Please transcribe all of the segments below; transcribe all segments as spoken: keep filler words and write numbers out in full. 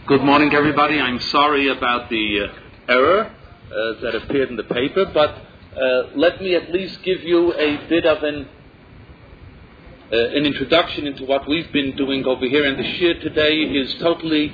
Good morning, everybody. I'm sorry about the uh, error uh, that appeared in the paper, but uh, let me at least give you a bit of an uh, an introduction into what we've been doing over here. And the shir today is totally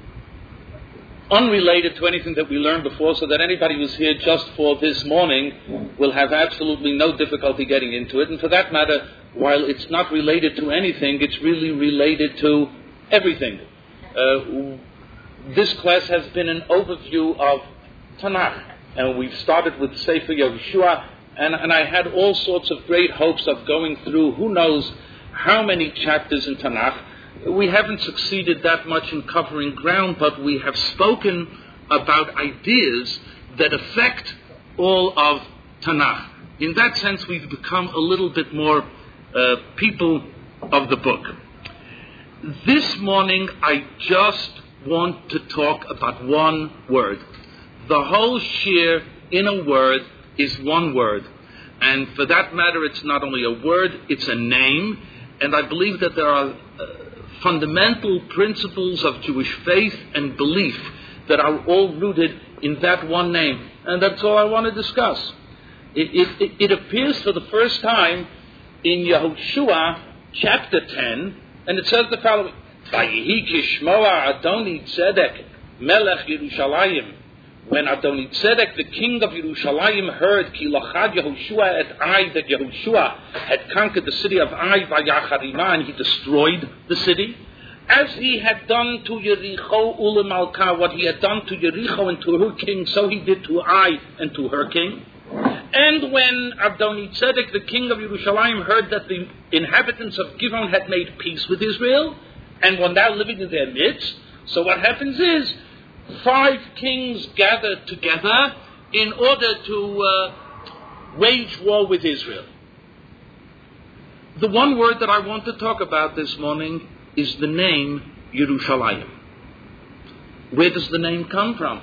unrelated to anything that we learned before, so that anybody who's here just for this morning will have absolutely no difficulty getting into it. And for that matter, while it's not related to anything, it's really related to everything. Uh, This class has been an overview of Tanakh, and we've started with Sefer Yehoshua, and, and I had all sorts of great hopes of going through who knows how many chapters in Tanakh. We haven't succeeded that much in covering ground, but we have spoken about ideas that affect all of Tanakh. In that sense, we've become a little bit more uh, people of the book. This morning, I just want to talk about one word. The whole shir in a word is one word. And for that matter, it's not only a word, it's a name. And I believe that there are uh, fundamental principles of Jewish faith and belief that are all rooted in that one name. And that's all I want to discuss. It, it, it appears for the first time in Yehoshua chapter ten, and it says the following: Vayihi kishmoa Adoni Tzedek Melech Yerushalayim. When Adoni Tzedek, the king of Yerushalayim, heard ki lachad Yehoshua et Ai, that Yehoshua had conquered the city of Ai, vayacharima, and he destroyed the city, as he had done to Yericho ulemalka, what he had done to Yericho and to her king, so he did to Ai and to her king. And when Adoni Tzedek, the king of Yerushalayim, heard that the inhabitants of Givon had made peace with Israel and were now living in their midst, so what happens is five kings gathered together in order to uh, wage war with Israel. The one word that I want to talk about this morning is the name Yerushalayim. Where does the name come from?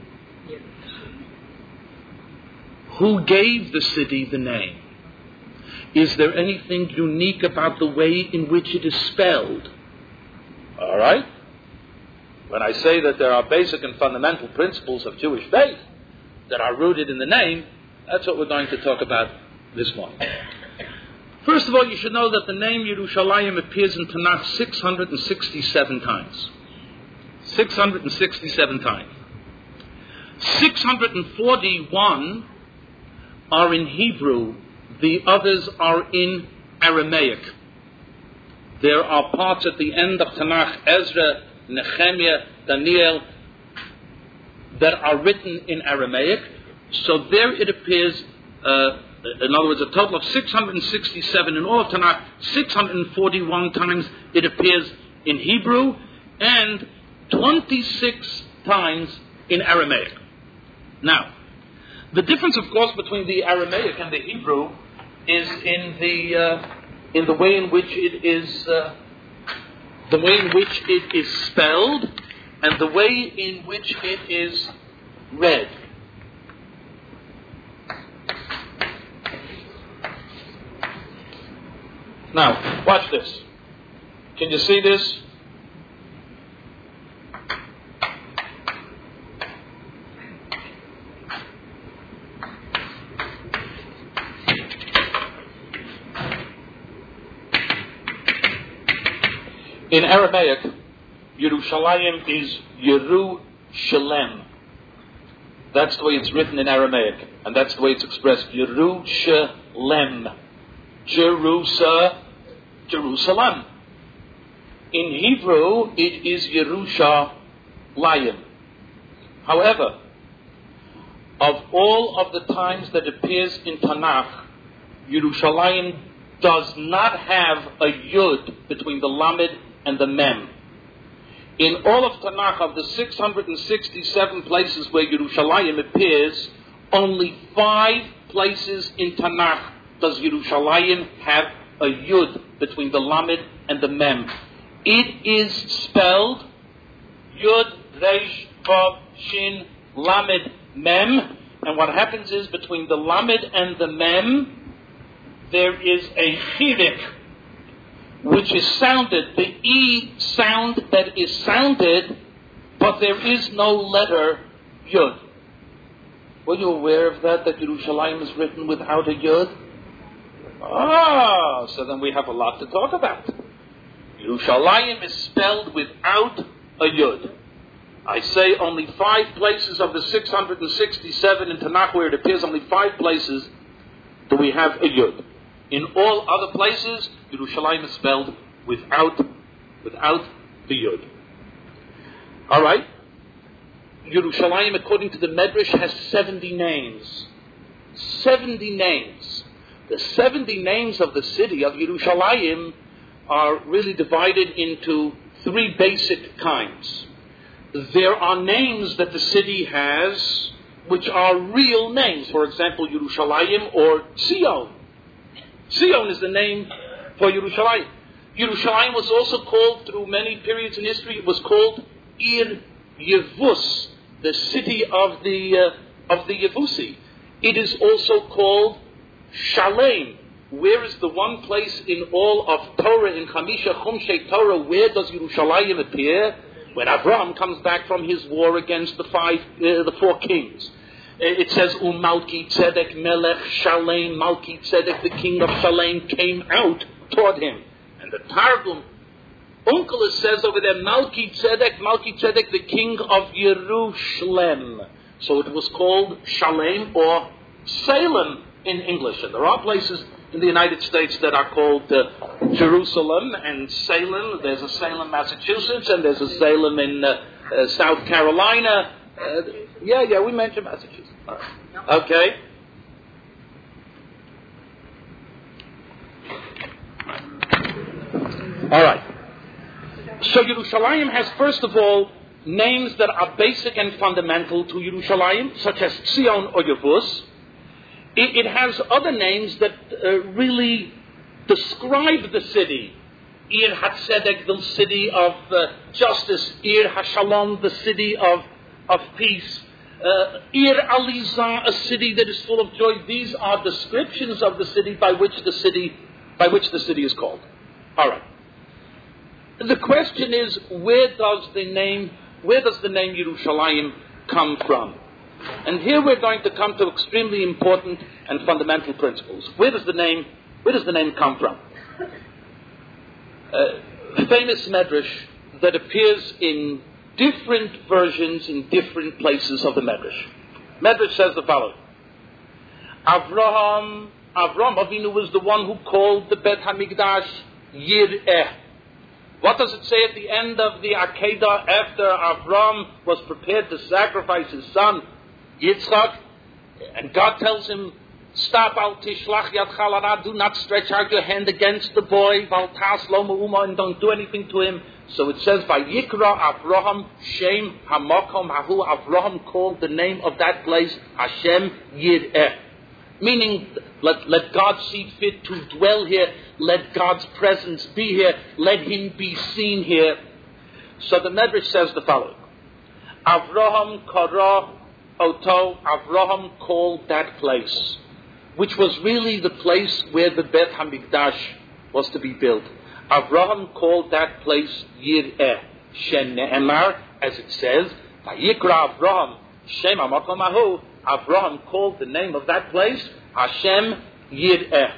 Who gave the city the name? Is there anything unique about the way in which it is spelled? All right? When I say that there are basic and fundamental principles of Jewish faith that are rooted in the name, that's what we're going to talk about this morning. First of all, you should know that the name Yerushalayim appears in Tanakh six hundred sixty-seven times. six hundred sixty-seven times. six hundred forty-one are in Hebrew. The others are in Aramaic. There are parts at the end of Tanakh, Ezra, Nehemiah, Daniel, that are written in Aramaic. So there it appears, uh, in other words, a total of six hundred sixty-seven in all of Tanakh. six hundred forty-one times it appears in Hebrew, and twenty-six times in Aramaic. Now, the difference, of course, between the Aramaic and the Hebrew is in the uh, in the way in which it is, uh, the way in which it is spelled, and the way in which it is read. Now, watch this. Can you see this? In Aramaic, Yerushalayim is Yerushalem. That's the way it's written in Aramaic, and that's the way it's expressed. Yerushalem. Jerusa, Jerusalem. In Hebrew, it is Yerushalayim. However, of all of the times that appears in Tanakh, Yerushalayim does not have a yud between the lamed and the mem. In all of Tanakh, of the six hundred sixty-seven places where Yerushalayim appears, only five places in Tanakh does Yerushalayim have a yud between the lamed and the mem. It is spelled yud, reish, vav, shin, lamed, mem, and what happens is between the lamed and the mem, there is a chirik, which is sounded. The E sound that is sounded But there is no letter Yud. Were you aware of that, that Yerushalayim is written without a Yud? Ah, so then we have a lot to talk about. Yerushalayim is spelled without a Yud. I say only five places of the six hundred sixty-seven in Tanakh where it appears, only five places do we have a Yud. In all other places, Yerushalayim is spelled without, without the Yud. All right? Yerushalayim, according to the Medrash, has seventy names. seventy names. The seventy names of the city of Yerushalayim are really divided into three basic kinds. There are names that the city has which are real names. For example, Yerushalayim or Zion. Zion is the name for Yerushalayim. Yerushalayim was also called, through many periods in history, it was called Ir Yevus, the city of the uh, of the Yevusi. It is also called Shalem. Where is the one place in all of Torah, in Chamisha Chumshei Torah, where does Yerushalayim appear? When Avraham comes back from his war against the five, uh, the four kings. It says, Um Malki Tzedek Melech Shalem, Malki Tzedek, the king of Shalem, came out toward him. And the Targum, Onkelos says over there, Malki Tzedek, Malki Tzedek, the king of Yerushalem. So it was called Shalem or Salem in English. And there are places in the United States that are called uh, Jerusalem and Salem. There's a Salem, Massachusetts, and there's a Salem in uh, uh, South Carolina. Uh, yeah, yeah, we mentioned Massachusetts. All right. Okay. All right. So Yerushalayim has, first of all, names that are basic and fundamental to Yerushalayim, such as Zion or Yevus. It, it has other names that uh, really describe the city. Ir HaTzedek, the city of uh, justice. Ir HaShalom, the city of, of peace. Uh, Ir Alizah, a city that is full of joy. These are descriptions of the city by which the city, by which the city is called. All right. The question is, where does the name, where does the name Yerushalayim come from? And here we're going to come to extremely important and fundamental principles. Where does the name, where does the name come from? Uh, famous medrash that appears in different versions in different places of the medrash. Medrash says the following: Avraham, Avraham Avinu was the one who called the Bet Hamikdash Yireh. What does it say at the end of the Akedah after Avram was prepared to sacrifice his son Yitzchak? And God tells him, "Stop al tishlach yad chalara, do not stretch out your hand against the boy, val tas lo me'uma, and don't do anything to him." So it says, "Vayikra Avraham Shem Hamakom Hahu." Avraham called the name of that place Hashem Yireh, meaning let let God see fit to dwell here. Let God's presence be here. Let Him be seen here. So the Medrash says the following: Avraham kara oto. Avraham called that place, which was really the place where the Bet Hamikdash was to be built. Avraham called that place Yireh. Shene'emar, as it says, Vayikra Avraham Shem Hamakom Hahu. Avraham called the name of that place Hashem Yireh.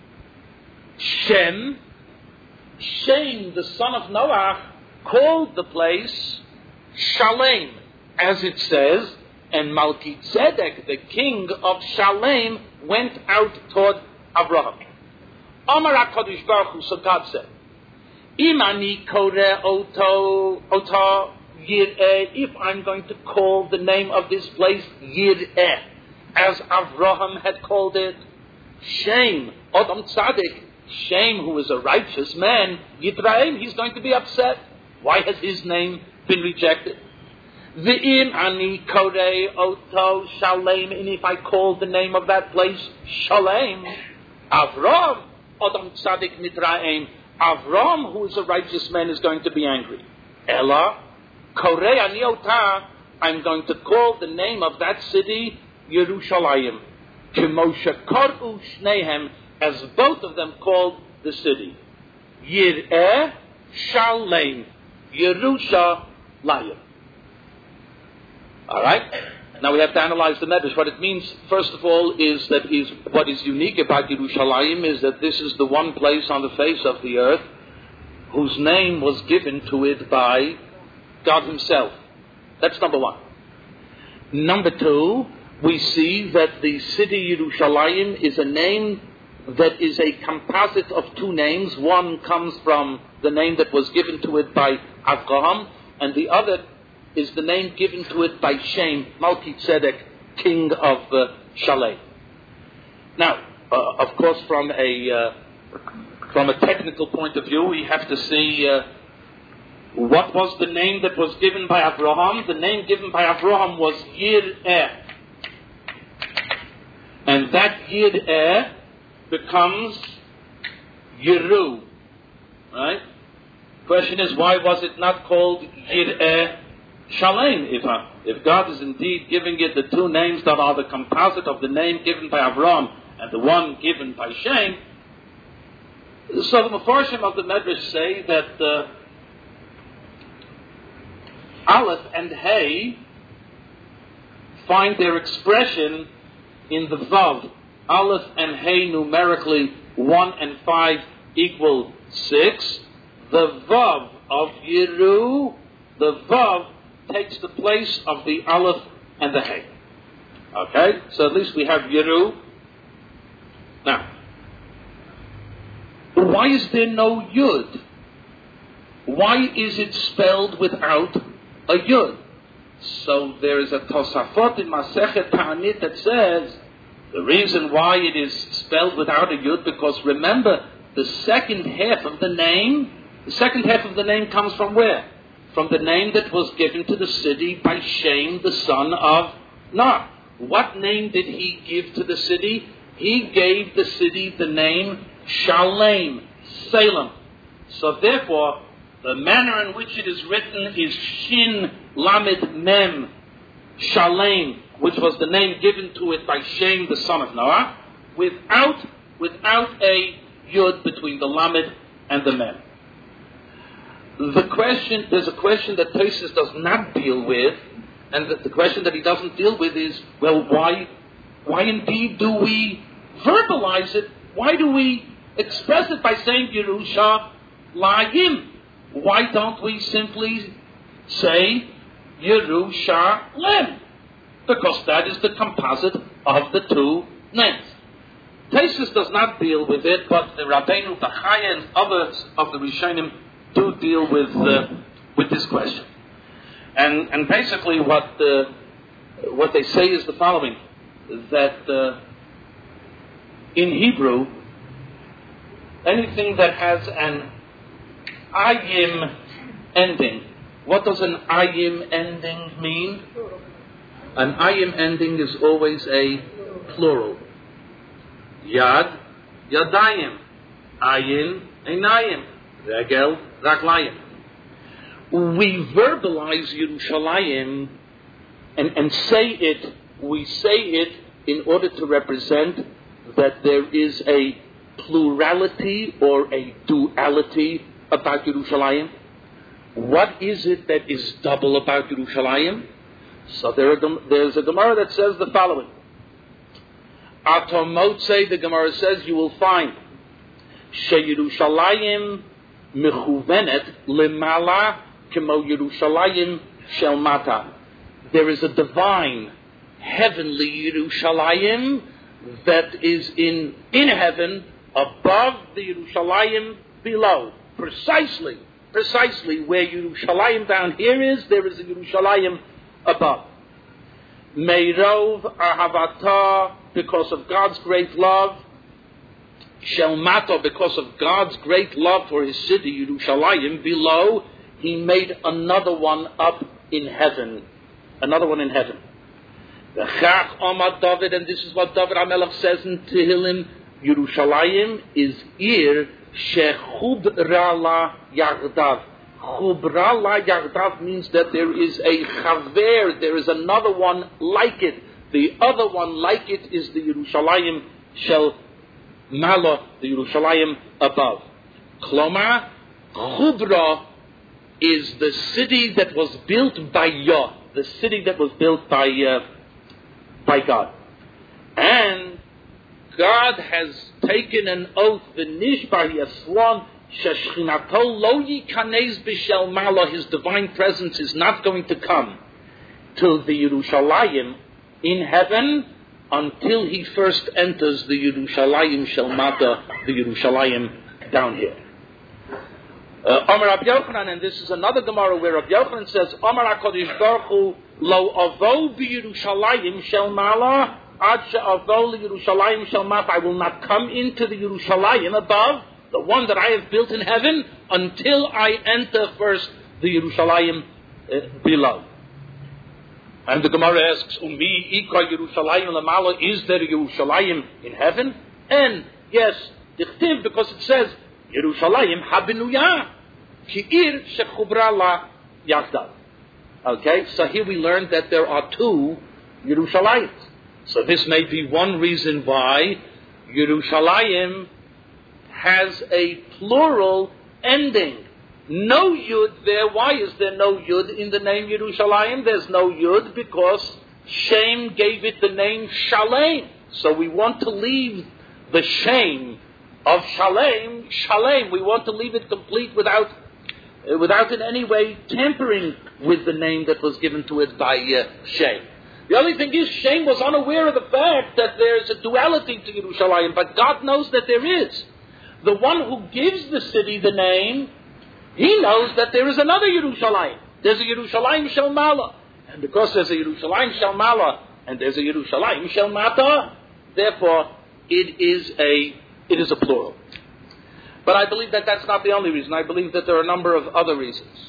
Shem, Shem, the son of Noah, called the place Shalem, as it says, and Malki Tzedek, the king of Shalem, went out toward Avraham. Amar HaKadosh Baruch Hu, so God said, Imani kore oto, ota Yireh, if I'm going to call the name of this place Yireh, as Avraham had called it, Shem, Adam Tzadik, Shem, who is a righteous man, Yitraim, he's going to be upset. Why has his name been rejected? V'im ani korei oto Shalem, and if I call the name of that place Shalem, Avram, Adam Tzadik Mitraim, Avram, who is a righteous man, is going to be angry. Ella, korei ani ota, I'm going to call the name of that city Yerushalayim. K'moshe kor'u shnehem, as both of them called the city. Yireh Shalem, Yerushalayim. All right? Now we have to analyze the medrash. What it means, first of all, is that is what is unique about Yerushalayim is that this is the one place on the face of the earth whose name was given to it by God Himself. That's number one. Number two, we see that the city Yerushalayim is a name that is a composite of two names. One comes from the name that was given to it by Avraham, and the other is the name given to it by Shem, Malki Tzedek, king of uh, Shalem. Now, uh, of course, from a uh, from a technical point of view, we have to see uh, what was the name that was given by Avraham. The name given by Avraham was Yir'eh. And that Yir'eh becomes Yeru. Right? Question is, why was it not called Yir'eh Shalem? If, uh, if God is indeed giving it the two names that are the composite of the name given by Avraham and the one given by Shem, so the Mefarshim of the Medrash say that uh, Aleph and Hey find their expression in the Vav. Aleph and Hey numerically one and five equal six. The Vav of Yeru, the Vav takes the place of the Aleph and the Hey. Okay? So at least we have Yeru. Now, why is there no Yud? Why is it spelled without a Yud? So there is a Tosafot in Masechet Ta'anit that says the reason why it is spelled without a Yud, because remember, the second half of the name, the second half of the name comes from where? From the name that was given to the city by Shem, the son of Nar. What name did he give to the city? He gave the city the name Shalem, Salem. So therefore, the manner in which it is written is Shin Lamed Mem Shalem, which was the name given to it by Shem, the son of Noah, without without a Yud between the Lamed and the Mem. The question, there's a question that Tosfos does not deal with, and the, the question that he doesn't deal with is, well, why, why indeed do we verbalize it? Why do we express it by saying Yerushalayim? Why don't we simply say Yerushalem? Because that is the composite of the two names. Tosfos does not deal with it, but the Rabbeinu Bachaya and others of the Rishonim do deal with uh, with this question. And and basically what uh, what they say is the following, that uh, in Hebrew, anything that has an ayim ending, what does an ayim ending mean? An ayim ending is always a plural. Yad, yadayim. Ayin, einayim. Regel, raglayim. We verbalize Yerushalayim and, and say it, we say it in order to represent that there is a plurality or a duality about Yerushalayim. What is it that is double about Yerushalayim? So there are, there's a Gemara that says the following. Atomotze, the Gemara says, you will find She Yerushalayim mechuvenet lemala kemo Yerushalayim shel mata. There is a divine, heavenly Yerushalayim that is in, in heaven above the Yerushalayim below. Precisely, precisely where Yerushalayim down here is, there is a Yerushalayim above. Meirov ahavata, because of God's great love. Shel mata, because of God's great love for His city, Yerushalayim, below, He made another one up in heaven. Another one in heaven. V'chach Amad David, and this is what David HaMelech says in Tehillim, Yerushalayim is ir shechubra la yardav. Chubra la yardav means that there is a chaver, there is another one like it. The other one like it is the Yerushalayim shel Mala, the Yerushalayim above. Klomar, Chubra is the city that was built by Yah. the city that was built by uh, by God. And God has taken an oath, v'nishbar, he has sworn, sheshchinato lo yikanez b'shel mala, his divine presence is not going to come to the Yerushalayim in heaven until he first enters the Yerushalayim shel mata, the Yerushalayim down here. Omar Rabbi Yochanan, and this is another Gemara where Rabbi Yochanan says, Omar HaKadosh Baruch Hu lo avo b'Yerushalayim shel mala ad she'avo l'Yerushalayim shel mata. I will not come into the Yerushalayim above, the one that I have built in heaven, until I enter first the Yerushalayim uh, below. And the Gemara asks, Umi ikra Yerushalayim lamala, is there a Yerushalayim in heaven? And yes, dichtiv, because it says Yerushalayim habenuyah ki'ir shechubra la yachdav. Okay, so here we learned that there are two Yerushalayim. So this may be one reason why Yerushalayim has a plural ending. No Yud there. Why is there no Yud in the name Yerushalayim? There's no Yud because Shem gave it the name Shalem. So we want to leave the Shem of Shalem, Shalem. We want to leave it complete without uh, without in any way tampering with the name that was given to it by uh, Shem. The only thing is, Shem was unaware of the fact that there's a duality to Yerushalayim, but God knows that there is. The one who gives the city the name, he knows that there is another Yerushalayim. There's a Yerushalayim Shel Mala. And because there's a Yerushalayim Shel Mala and there's a Yerushalayim Shel Mata, therefore it is a it is a plural. But I believe that that's not the only reason. I believe that there are a number of other reasons.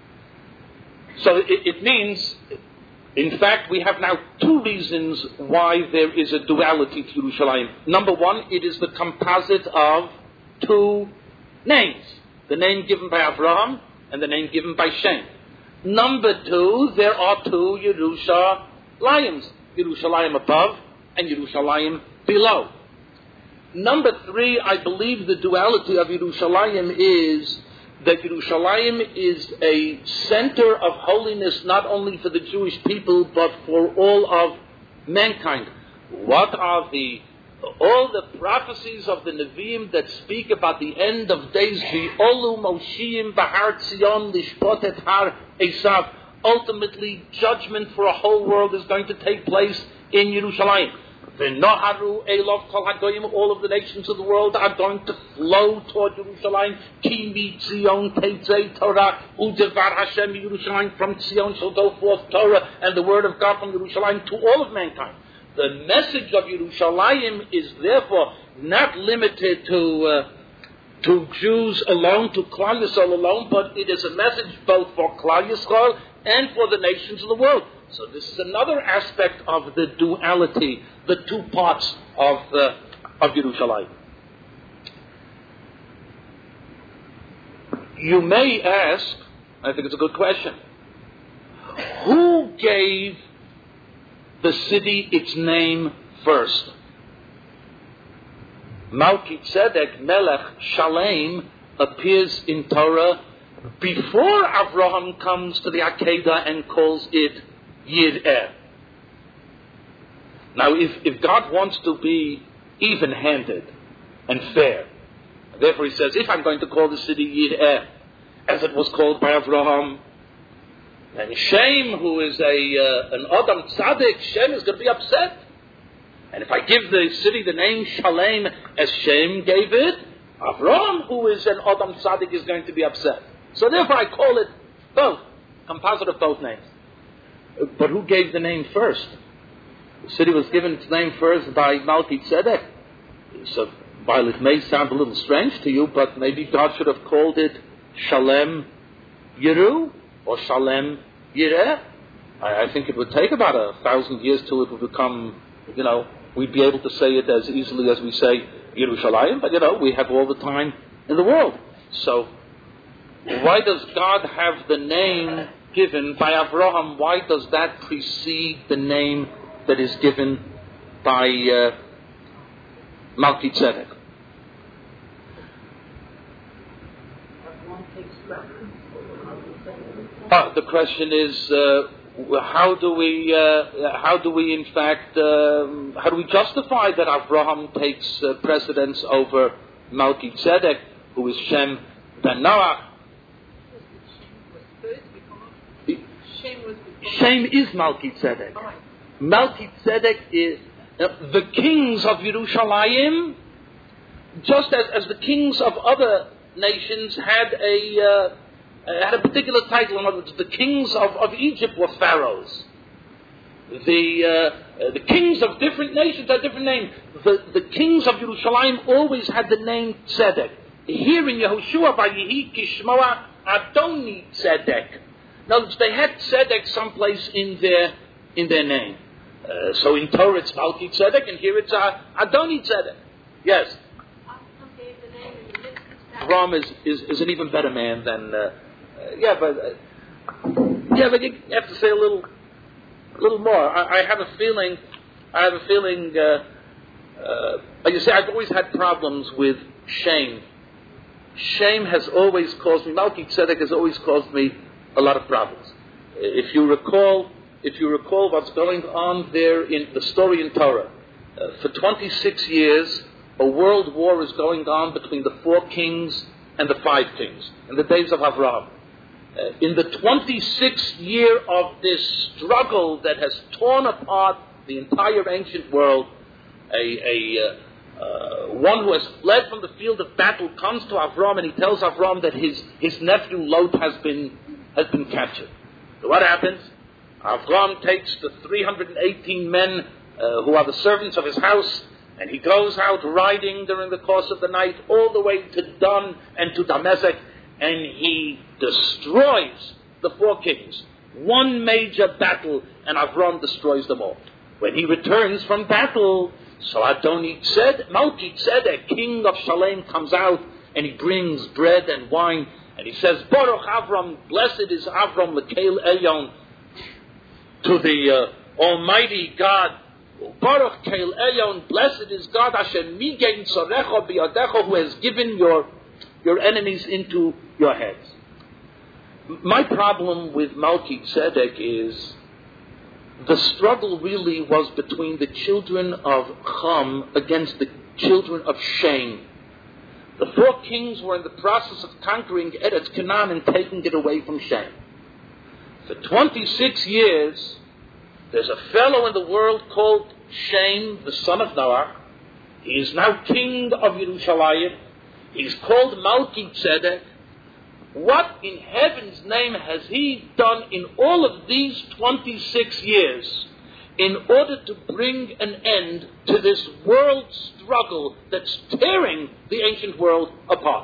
So it, it means, in fact, we have now two reasons why there is a duality to Yerushalayim. Number one, it is the composite of two names. The name given by Avraham and the name given by Shem. Number two, there are two Yerushalayim. Yerushalayim above and Yerushalayim below. Number three, I believe the duality of Yerushalayim is that Yerushalayim is a center of holiness not only for the Jewish people but for all of mankind. What are the all the prophecies of the Nevi'im that speak about the end of days? V'olu Moshiim Bahar Tzion Lishpot et Har Esav. Ultimately, judgment for a whole world is going to take place in Yerushalayim. V'noharu Elov Kol Hagoyim. All of the nations of the world are going to flow toward Yerushalayim. Ki mi Tzion Teitzei Torah Udevar Hashem Yerushalayim. From Tzion shall go forth Torah and the word of God from Yerushalayim to all of mankind. The message of Yerushalayim is therefore not limited to uh, to Jews alone, to Klal Yisrael alone, but it is a message both for Klal Yisrael and for the nations of the world. So this is another aspect of the duality, the two parts of uh, of Yerushalayim. You may ask, I think it's a good question, who gave the city its name first? Malki Tzedek Melech Shalem appears in Torah before Avraham comes to the Akedah and calls it Yir'eh. Now, if, if God wants to be even-handed and fair, therefore he says, if I'm going to call the city Yir'eh, as it was called by Avraham, and Shem, who is a uh, an Adam Tzaddik, Shem is going to be upset. And if I give the city the name Shalem as Shem gave it, Avraham, who is an Adam Tzaddik, is going to be upset. So therefore I call it both, composite of both names. But who gave the name first? The city was given its name first by Malki Tzedek. So while it may sound a little strange to you, but maybe God should have called it Shalem Yeru, or Shalem Yireh. I, I think it would take about a thousand years till it would become, you know, we'd be able to say it as easily as we say Yerushalayim, but you know, we have all the time in the world. So, why does God have the name given by Avraham? Why does that precede the name that is given by uh, Malki Tzedek? Ah, the question is, uh, how do we, uh, how do we in fact, um, how do we justify that Avraham takes uh, precedence over Melchizedek, who is Shem ben Noach? Shem is Melchizedek. Melchizedek is uh, the kings of Yerushalayim, just as, as the kings of other nations had a uh, had a particular title. In other words, the kings of, of Egypt were pharaohs. The uh, the kings of different nations had different names. The the kings of Yerushalayim always had the name Tzedek. Here in Yehoshua by Yehi Kishmoa Adoni Tzedek. In other words, they had Tzedek someplace in their in their name. Uh, so in Torah it's Malki Tzedek, and here it's uh, Adoni Tzedek. Yes. Ram is, is, is an even better man than uh, uh, yeah, but uh, yeah, but you have to say a little, a little more. I, I have a feeling, I have a feeling. Uh, uh, like you say, I've always had problems with shame. Shame has always caused me. Malki Tzedek has always caused me a lot of problems. If you recall, if you recall what's going on there in the story in Torah, uh, for twenty-six years, a world war is going on between the four kings and the five kings in the days of Avraham. Uh, in the twenty-sixth year of this struggle that has torn apart the entire ancient world, a, a uh, uh, one who has fled from the field of battle comes to Avraham and he tells Avraham that his, his nephew Lot has been has been captured. So what happens? Avraham takes the three hundred eighteen men uh, who are the servants of his house, and he goes out riding during the course of the night all the way to Dan and to Damascus, and he destroys the four kings. One major battle, and Avraham destroys them all. When he returns from battle, so Adoni Tzedek, Malki Tzedek, king of Shalem, comes out, and he brings bread and wine, and he says, Baruch Avram, blessed is Avram L'Keil Elyon, to the uh, Almighty God. Baruch Keil Elyon, blessed is God, Hashem Migein Tzorecha Biyadecha, who has given your, your enemies into your heads. My problem with Malki Tzedek is the struggle really was between the children of Cham against the children of Shem. The four kings were in the process of conquering Eretz Canaan and taking it away from Shem. For twenty-six years, there's a fellow in the world called Shem, the son of Noah. He is now king of Yerushalayim. He's called Malki Tzedek. What in heaven's name has he done in all of these twenty-six years in order to bring an end to this world struggle that's tearing the ancient world apart?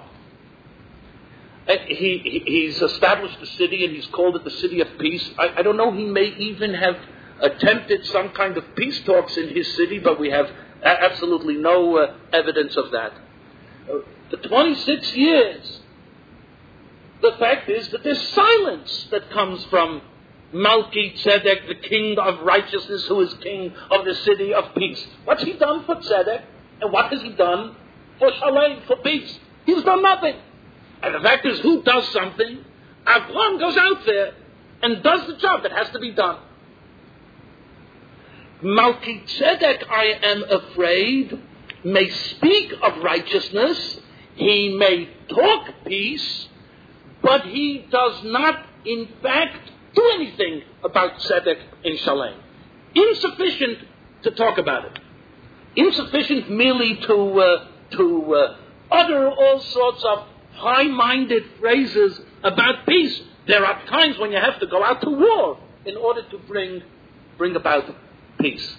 He, he, he's established a city, and he's called it the City of Peace. I, I don't know, he may even have attempted some kind of peace talks in his city, but we have a- absolutely no uh, evidence of that. Uh, the twenty-six years, the fact is that there's silence that comes from Malki Tzedek, the king of righteousness, who is king of the City of Peace. What's he done for Tzedek? And what has he done for Shalem, for peace? He's done nothing. And the fact is, who does something? Avram goes out there and does the job that has to be done. Malki Tzedek, I am afraid, may speak of righteousness, he may talk peace, but he does not, in fact, do anything about Tzedek in Shalem. Insufficient to talk about it. Insufficient merely to uh, to uh, utter all sorts of high-minded phrases about peace. There are times when you have to go out to war in order to bring bring about peace.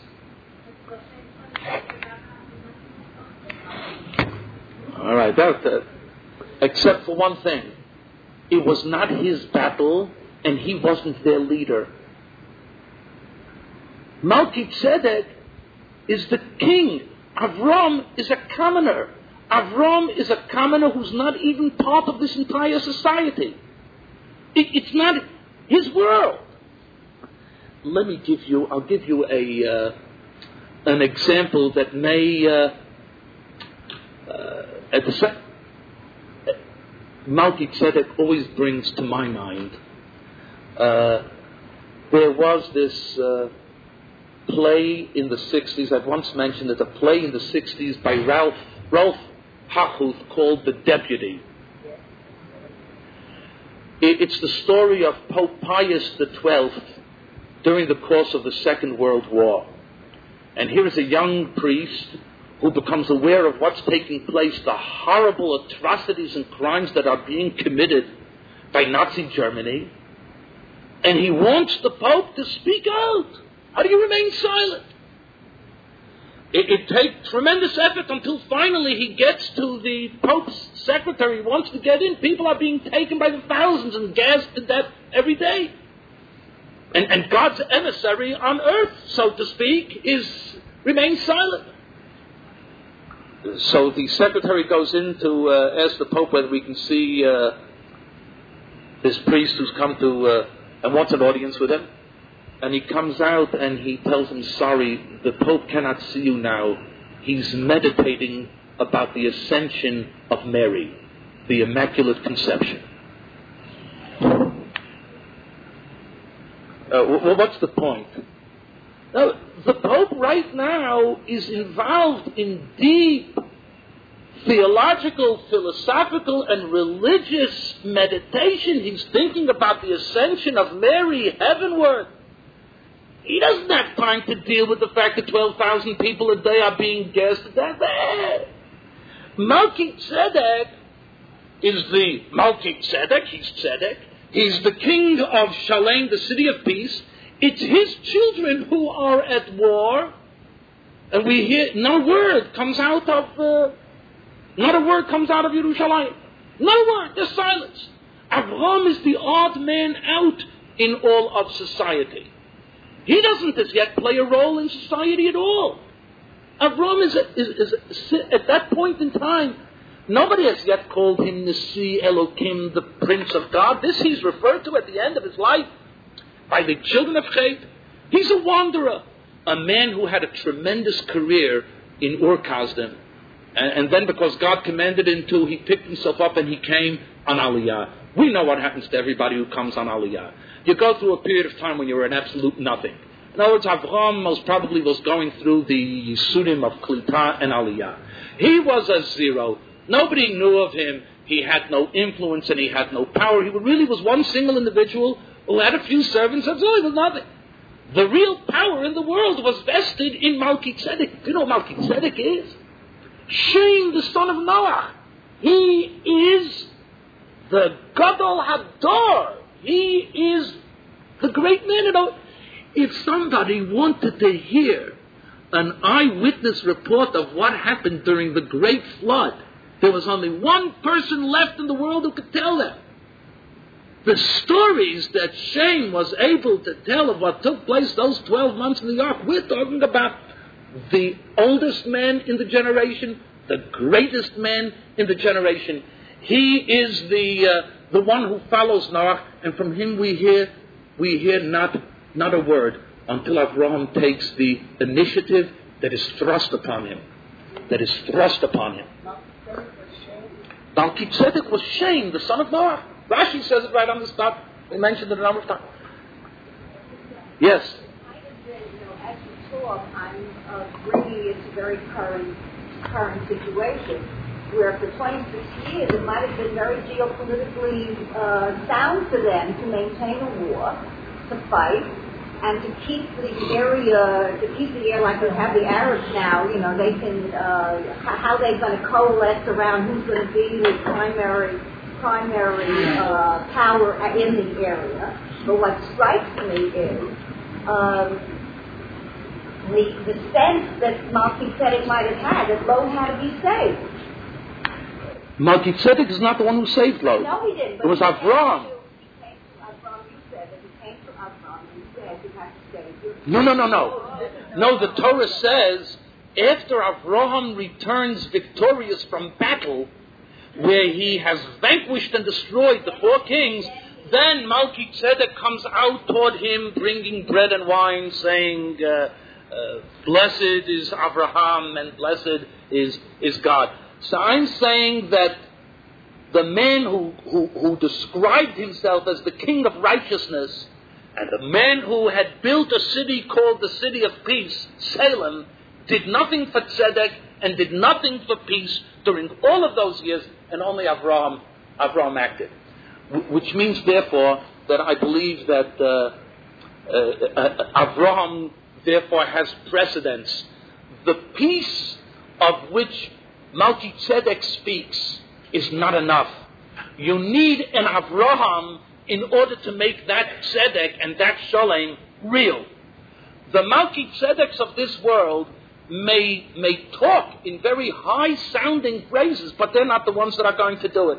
All right, that's it. Except for one thing. It was not his battle, and he wasn't their leader. Malki Tzedek is the king. Avram is a commoner. Avram is a commoner who's not even part of this entire society. It, it's not his world. Let me give you, I'll give you a uh, an example that may, uh, uh, at the same, Malki Tzedek always brings to my mind uh, there was this uh, play in the sixties, I've once mentioned it, a play in the sixties by Ralph, Ralph Hachuth called The Deputy. It, it's the story of Pope Pius the twelfth during the course of the Second World War. And here is a young priest who becomes aware of what's taking place, the horrible atrocities and crimes that are being committed by Nazi Germany. And he wants the Pope to speak out. How do you remain silent? It, it takes tremendous effort until finally he gets to the Pope's secretary. He wants to get in. People are being taken by the thousands and gassed to death every day. And, and God's emissary on earth, so to speak, is remains silent. So the secretary goes in to uh, ask the Pope whether we can see uh, this priest who's come to uh, and wants an audience with him. And he comes out and he tells him, sorry, the Pope cannot see you now. He's meditating about the ascension of Mary, the Immaculate Conception. Uh, well, what's the point? Now, the Pope right now is involved in deep theological, philosophical, and religious meditation. He's thinking about the ascension of Mary heavenward. He doesn't have time to deal with the fact that twelve thousand people a day are being gassed to death. Melchizedek is the Melchizedek, he's Tzedek. He's the king of Shalem, the city of peace. It's his children who are at war. And we hear, no word comes out of, uh, not a word comes out of Yerushalayim. Not a word, there's silence. Avram is the odd man out in all of society. He doesn't as yet play a role in society at all. Avram is, a, is, is a, at that point in time, nobody has yet called him Nasi Elokim, the Prince of God. This he's referred to at the end of his life by the children of Chet. He's a wanderer, a man who had a tremendous career in Ur-Kasdim. And, and then because God commanded him to, he picked himself up and he came on Aliyah. We know what happens to everybody who comes on Aliyah. You go through a period of time when you're an absolute nothing. In other words, Avraham most probably was going through the Yisurim of Klita and Aliyah. He was a zero. Nobody knew of him. He had no influence and he had no power. He really was one single individual who had a few servants. That's all. He was nothing. The real power in the world was vested in Melchizedek. You know what Melchizedek is? Shem, the son of Noah. He is the Gadol Hador. He is the great man. You know, if somebody wanted to hear an eyewitness report of what happened during the Great Flood, there was only one person left in the world who could tell them. The stories that Shem was able to tell of what took place those twelve months in the ark, we're talking about the oldest man in the generation, the greatest man in the generation. He is the uh, the one who follows Noah, and from him we hear we hear not not a word until Avraham takes the initiative that is thrust upon him. That is thrust upon him. Melchizedek was Shem, the son of Noah. Rashi says it right on the spot. We mentioned it a number of times. Yes. As you talk, I'm uh, bringing it to very current current situation, where for twenty-six years it might have been very geopolitically uh, sound for them to maintain a war, to fight, and to keep the area, to keep the air like we have the Arabs now. You know, they can, uh, how they're going to coalesce around who's going to be the primary primary uh, power in the area. But what strikes me is um, the, the sense that Melchizedek might have had that Lot had to be saved. Melchizedek is not the one who saved Lot. No, he didn't. It was Avram. No, no, no, no. No, the Torah says after Avraham returns victorious from battle, where he has vanquished and destroyed the four kings, then Melchizedek comes out toward him bringing bread and wine, saying, uh, uh, blessed is Avraham and blessed is, is God. So I'm saying that the man who, who, who described himself as the king of righteousness And the man who had built a city called the City of Peace, Salem, did nothing for tzedek and did nothing for peace during all of those years, and only Avraham, Avraham acted. W- which means, therefore, that I believe that uh, uh, uh, Avraham, therefore, has precedence. The peace of which Melchizedek speaks is not enough. You need an Avraham in order to make that tzedek and that shalom real. The Melchizedeks of this world may may talk in very high-sounding phrases, but they're not the ones that are going to do it.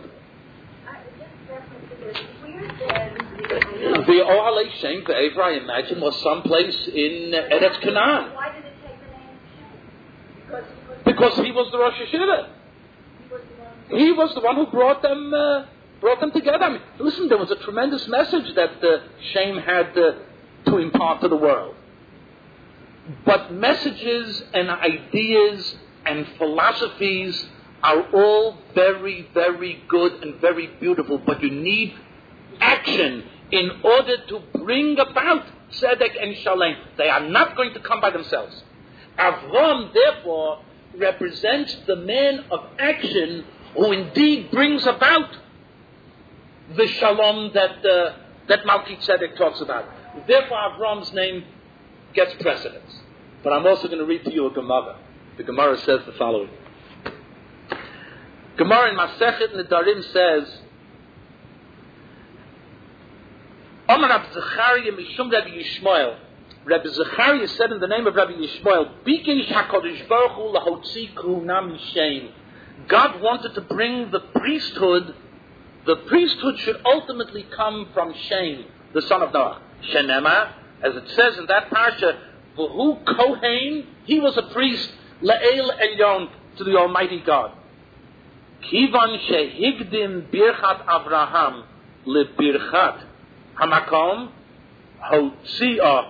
The Ohalei Shem Ve'evra, I imagine, was someplace in Eretz Canaan. Why did it take the name Shem? Because he was, Because he was the Rosh Hashiva. he was the one. He was the one who brought them uh, brought them together. I mean, listen, there was a tremendous message that uh, Shem had uh, to impart to the world. But messages and ideas and philosophies are all very, very good and very beautiful, but you need action in order to bring about tzedek and shalom. They are not going to come by themselves. Avram, therefore, represents the man of action who indeed brings about the shalom that uh, that Melchizedek talks about. Therefore, Avram's name gets precedence. But I'm also going to read to you a Gemara. The Gemara says the following. Gemara in Masechet Nedarim says, Amar Rabbi Zechariah Mishum Rabbi Yishmael. Rabbi Zechariah said in the name of Rabbi Yishmael, Bikesh HaKadosh Baruch Hu lahotzi kahuna mishem. God wanted to bring the priesthood. The priesthood should ultimately come from Shem, the son of Noah. Shenema, as it says in that parsha, V'hu Kohen, he was a priest, Le'el Elyon, to the Almighty God. Kivan shehigdim birchat Avraham lebirchat hamakom hotzia.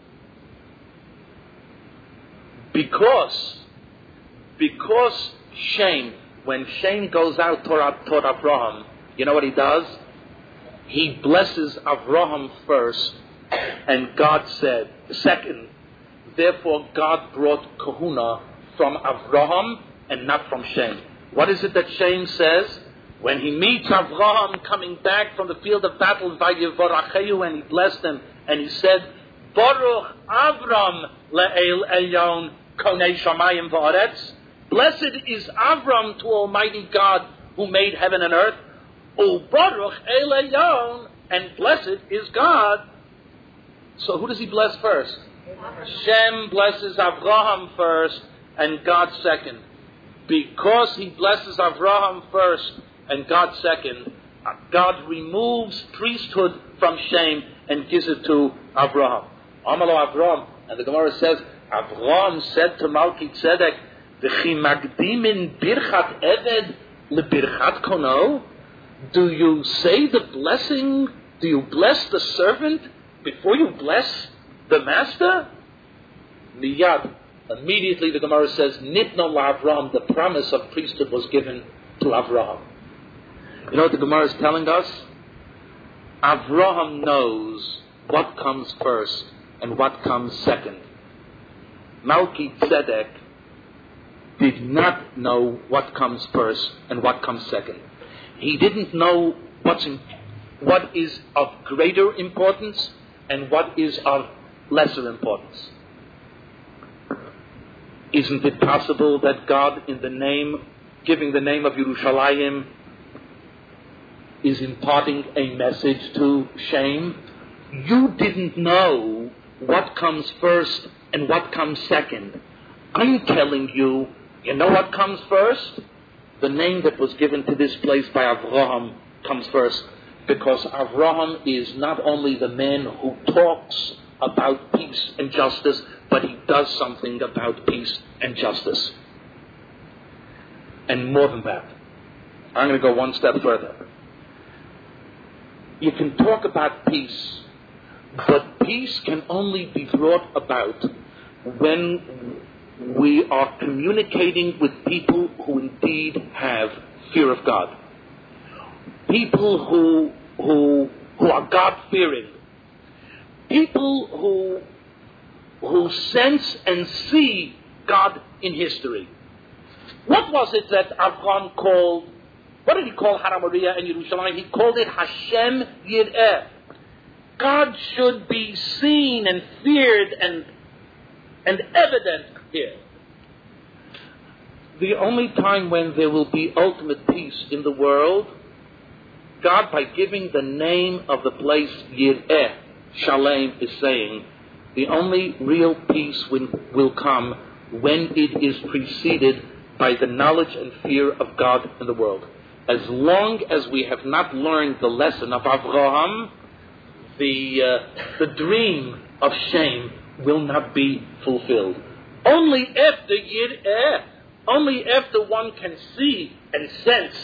Because, because Shem, when Shem goes out toward, toward Avraham, you know what he does? He blesses Avraham first, and God said, second, therefore God brought kahuna from Avraham and not from Shem. What is it that Shem says? When he meets Avraham coming back from the field of battle, Vayevoracheu, and he blessed him, and he said, Baruch Avram le'el elyon konei shamayim va'aretz. Blessed is Avram to Almighty God who made heaven and earth. O Baruch el elyon, and blessed is God. So who does he bless first? Shem blesses Avraham first and God second. Because he blesses Avraham first and God second, God removes priesthood from Shem and gives it to Avraham. Amalo Avraham, and the Gemara says, Avraham said to Melchizedek, V'chi magdimin birchat eved lebirchat kono? Do you say the blessing, do you bless the servant before you bless the master? Miyad. Immediately the Gemara says, Nitno la'Avraham, the promise of priesthood was given to Avraham. You know what the Gemara is telling us? Avraham knows what comes first and what comes second. Melchizedek did not know what comes first and what comes second. He didn't know what's in, what is of greater importance and what is of lesser importance. Isn't it possible that God, in the name, giving the name of Yerushalayim, is imparting a message to Shem? You didn't know what comes first and what comes second. I'm telling you, you know what comes first? The name that was given to this place by Avraham comes first, because Avraham is not only the man who talks about peace and justice, but he does something about peace and justice. And more than that, I'm going to go one step further. You can talk about peace, but peace can only be brought about when we are communicating with people who indeed have fear of God. People who who who are God-fearing. people who, who sense and see God in history. What was it that Avram called, what did he call Har HaMoriah and Yerushalayim? He called it Hashem Yireh. God should be seen and feared and, and evident here. The only time when there will be ultimate peace in the world, God, by giving the name of the place Yireh, Shalem, is saying, the only real peace will, will come when it is preceded by the knowledge and fear of God in the world. As long as we have not learned the lesson of Avraham, the, uh, the dream of shame will not be fulfilled. Only after Yireh, only after one can see and sense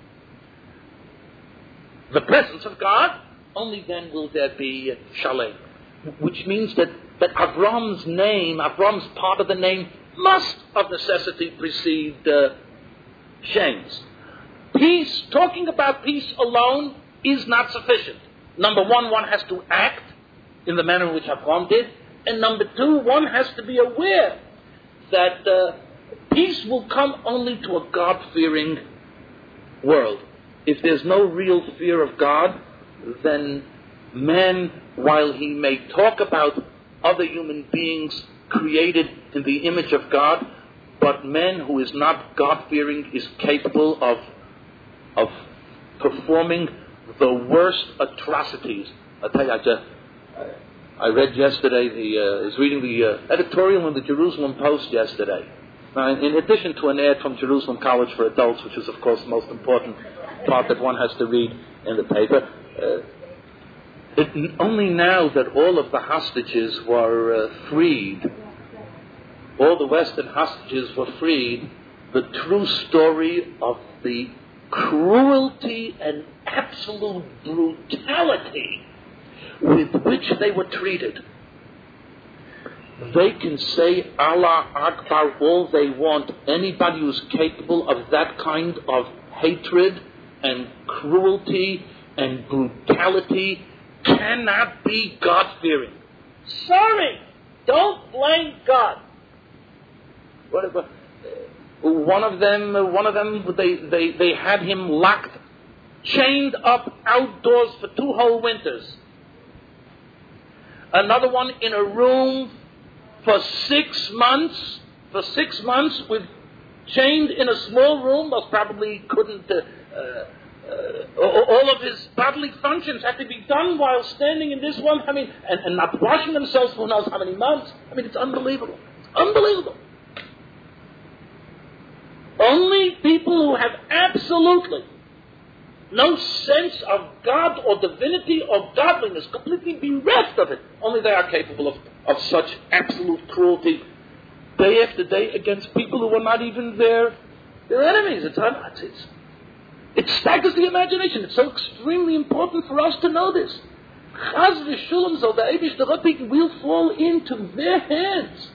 the presence of God, only then will there be Shalem. Which means that, that Avram's name, Avram's part of the name, must of necessity precede uh, shames. Peace, talking about peace alone is not sufficient. Number one, one has to act in the manner in which Avram did. And number two, one has to be aware that uh, peace will come only to a God-fearing world. If there's no real fear of God, then man, while he may talk about other human beings created in the image of God, but man who is not God-fearing is capable of, of performing the worst atrocities. I tell you, I, just, I read yesterday, the, uh, I was reading the uh, editorial in the Jerusalem Post yesterday. Uh, in addition to an ad from Jerusalem College for Adults, which is, of course, the most important part that one has to read in the paper, uh, it, only now that all of the hostages were uh, freed, all the Western hostages were freed, the true story of the cruelty and absolute brutality with which they were treated. They can say Allah Akbar all they want. Anybody who's capable of that kind of hatred and cruelty and brutality cannot be God-fearing. Sorry, don't blame God. Whatever. One of them, one of them, they, they, they had him locked, chained up outdoors for two whole winters. Another one in a room for six months, for six months with chained in a small room, most probably couldn't, uh, uh, all of his bodily functions had to be done while standing in this one, I mean, and, and not washing themselves for who knows how many months. I mean, it's unbelievable. It's unbelievable. Only people who have absolutely no sense of God or divinity or godliness, completely bereft of it, only they are capable of, of such absolute cruelty day after day against people who are not even their, their enemies. It's, it's, it staggers the imagination. It's so extremely important for us to know this. Chaz v'shulam so the Eibush the Rabbi will fall into their hands.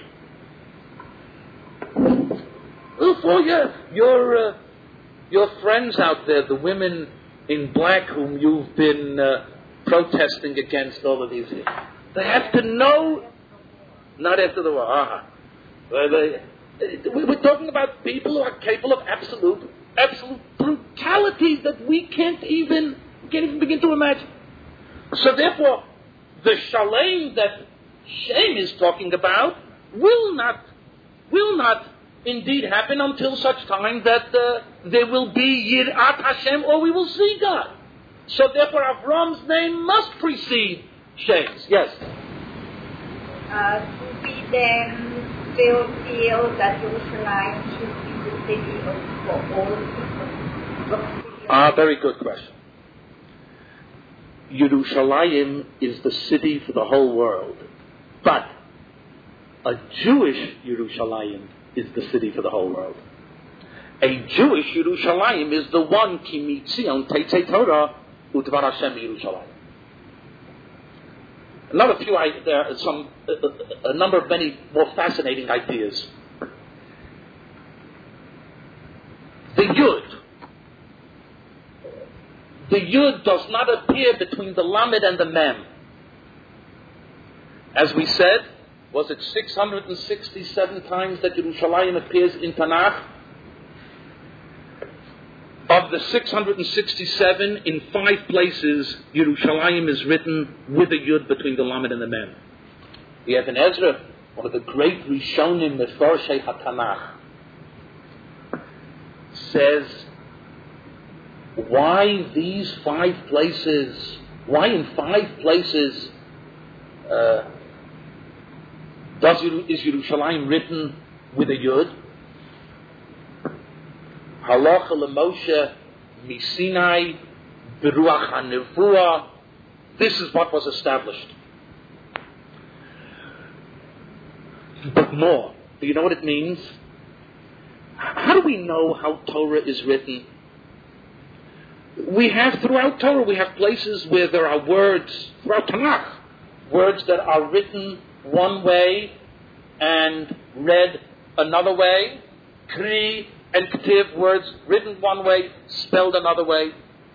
Will fall, yeah. Your, uh, your friends out there, the women in black whom you've been uh, protesting against all of these years, they have to know, not after the war, uh-huh. We're talking about people who are capable of absolute, absolute brutality that we can't even, can't even begin to imagine. So therefore, the shalem that Shem is talking about will not, will not indeed happen until such time that uh, there will be Yirat Hashem, or we will see God. So therefore, Avram's name must precede Shem's. Yes. Uh, do we then still feel that Yerushalayim should be the city of for all people? Ah, very good question. Yerushalayim is the city for the whole world, but a Jewish Yerushalayim is the city for the whole world. A Jewish Yerushalayim is the one ki mitzion teitzei Torah udvar Hashem Yerushalayim. Another few, there are some, a, a number of many more fascinating ideas. The Yud. The Yud does not appear between the Lamed and the Mem. As we said, was it six hundred sixty-seven times that Yerushalayim appears in Tanakh? Of the six hundred sixty-seven, in five places, Yerushalayim is written with a Yud between the Lamed and the Mem. The Even Ezra, one of the great Rishonim, Mefarshei HaTanakh, says, why these five places, why in five places uh, does is Yerushalayim written with a Yud? Halacha leMoshe miSinai beruach hanevuah. This is what was established. But more. Do you know what it means? How do we know how Torah is written? We have throughout Torah, we have places where there are words, throughout Tanakh, words that are written one way and read another way. Kri and Ktiv, words written one way, spelled another way.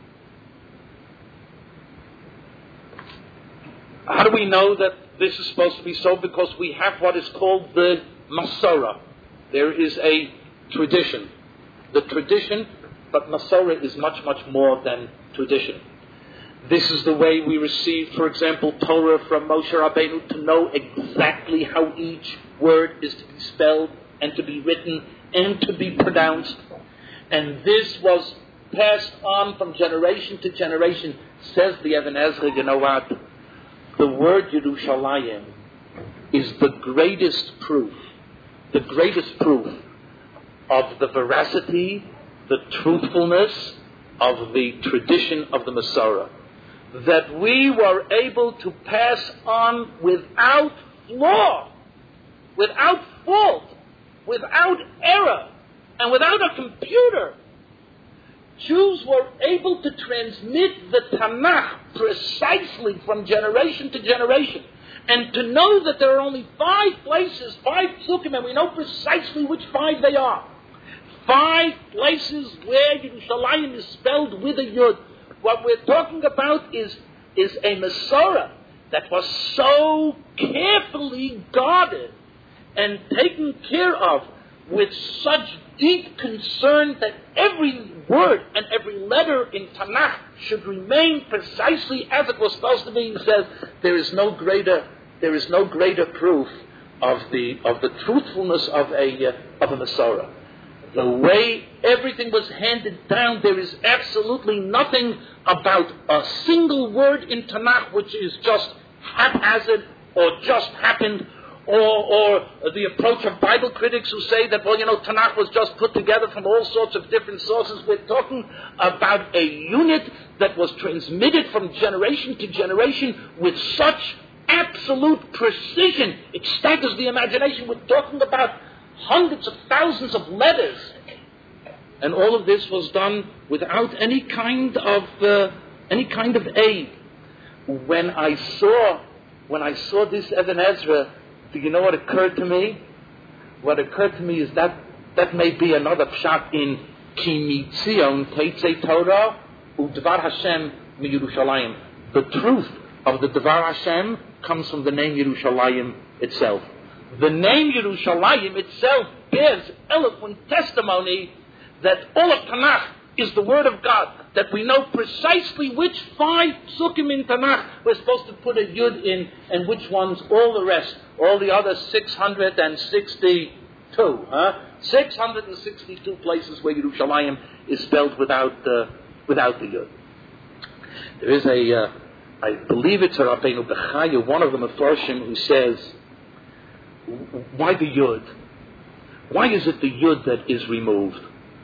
How do we know that this is supposed to be so? Because we have what is called the Masorah. There is a tradition. The tradition, but Masorah is much, much more than tradition. This is the way we receive, for example, Torah from Moshe Rabbeinu, to know exactly how each word is to be spelled and to be written and to be pronounced. And this was passed on from generation to generation. Says the Even Ezra, you know what? The word Yerushalayim is the greatest proof, the greatest proof of the veracity, the truthfulness of the tradition of the Masorah, that we were able to pass on without flaw, without fault, without error, and without a computer. Jews were able to transmit the Tanakh precisely from generation to generation, and to know that there are only five places, five psukim, and we know precisely which five they are. Five places where Yerushalayim is spelled with a Yud. What we're talking about is, is a Masorah that was so carefully guarded and taken care of with such deep concern that every word and every letter in Tanakh should remain precisely as it was supposed to be. He says there is no greater, there is no greater proof of the of the truthfulness of a uh, of a Masorah. The way everything was handed down, there is absolutely nothing about a single word in Tanakh which is just haphazard or just happened, or, or the approach of Bible critics who say that, well, you know, Tanakh was just put together from all sorts of different sources. We're talking about a unit that was transmitted from generation to generation with such absolute precision. It staggers the imagination. We're talking about hundreds of thousands of letters. And all of this was done without any kind of uh, any kind of aid. When I saw when I saw this Even Ezra, do you know what occurred to me? What occurred to me is that that may be another pshat in Ki Mitzion Teitzei Torah Udvar Hashem MiYerushalayim. The truth of the Dvar Hashem comes from the name Yerushalayim itself. The name Yerushalayim itself bears eloquent testimony that all of Tanakh is the Word of God, that we know precisely which five psukim in Tanakh we're supposed to put a Yud in, and which ones, all the rest, all the other six hundred sixty-two, huh? six hundred sixty-two places where Yerushalayim is spelled without uh, without the Yud. There is a, uh, I believe it's a Rabbeinu Bechaya, one of the Mefarshim, who says, why the Yud? Why is it the Yud that is removed?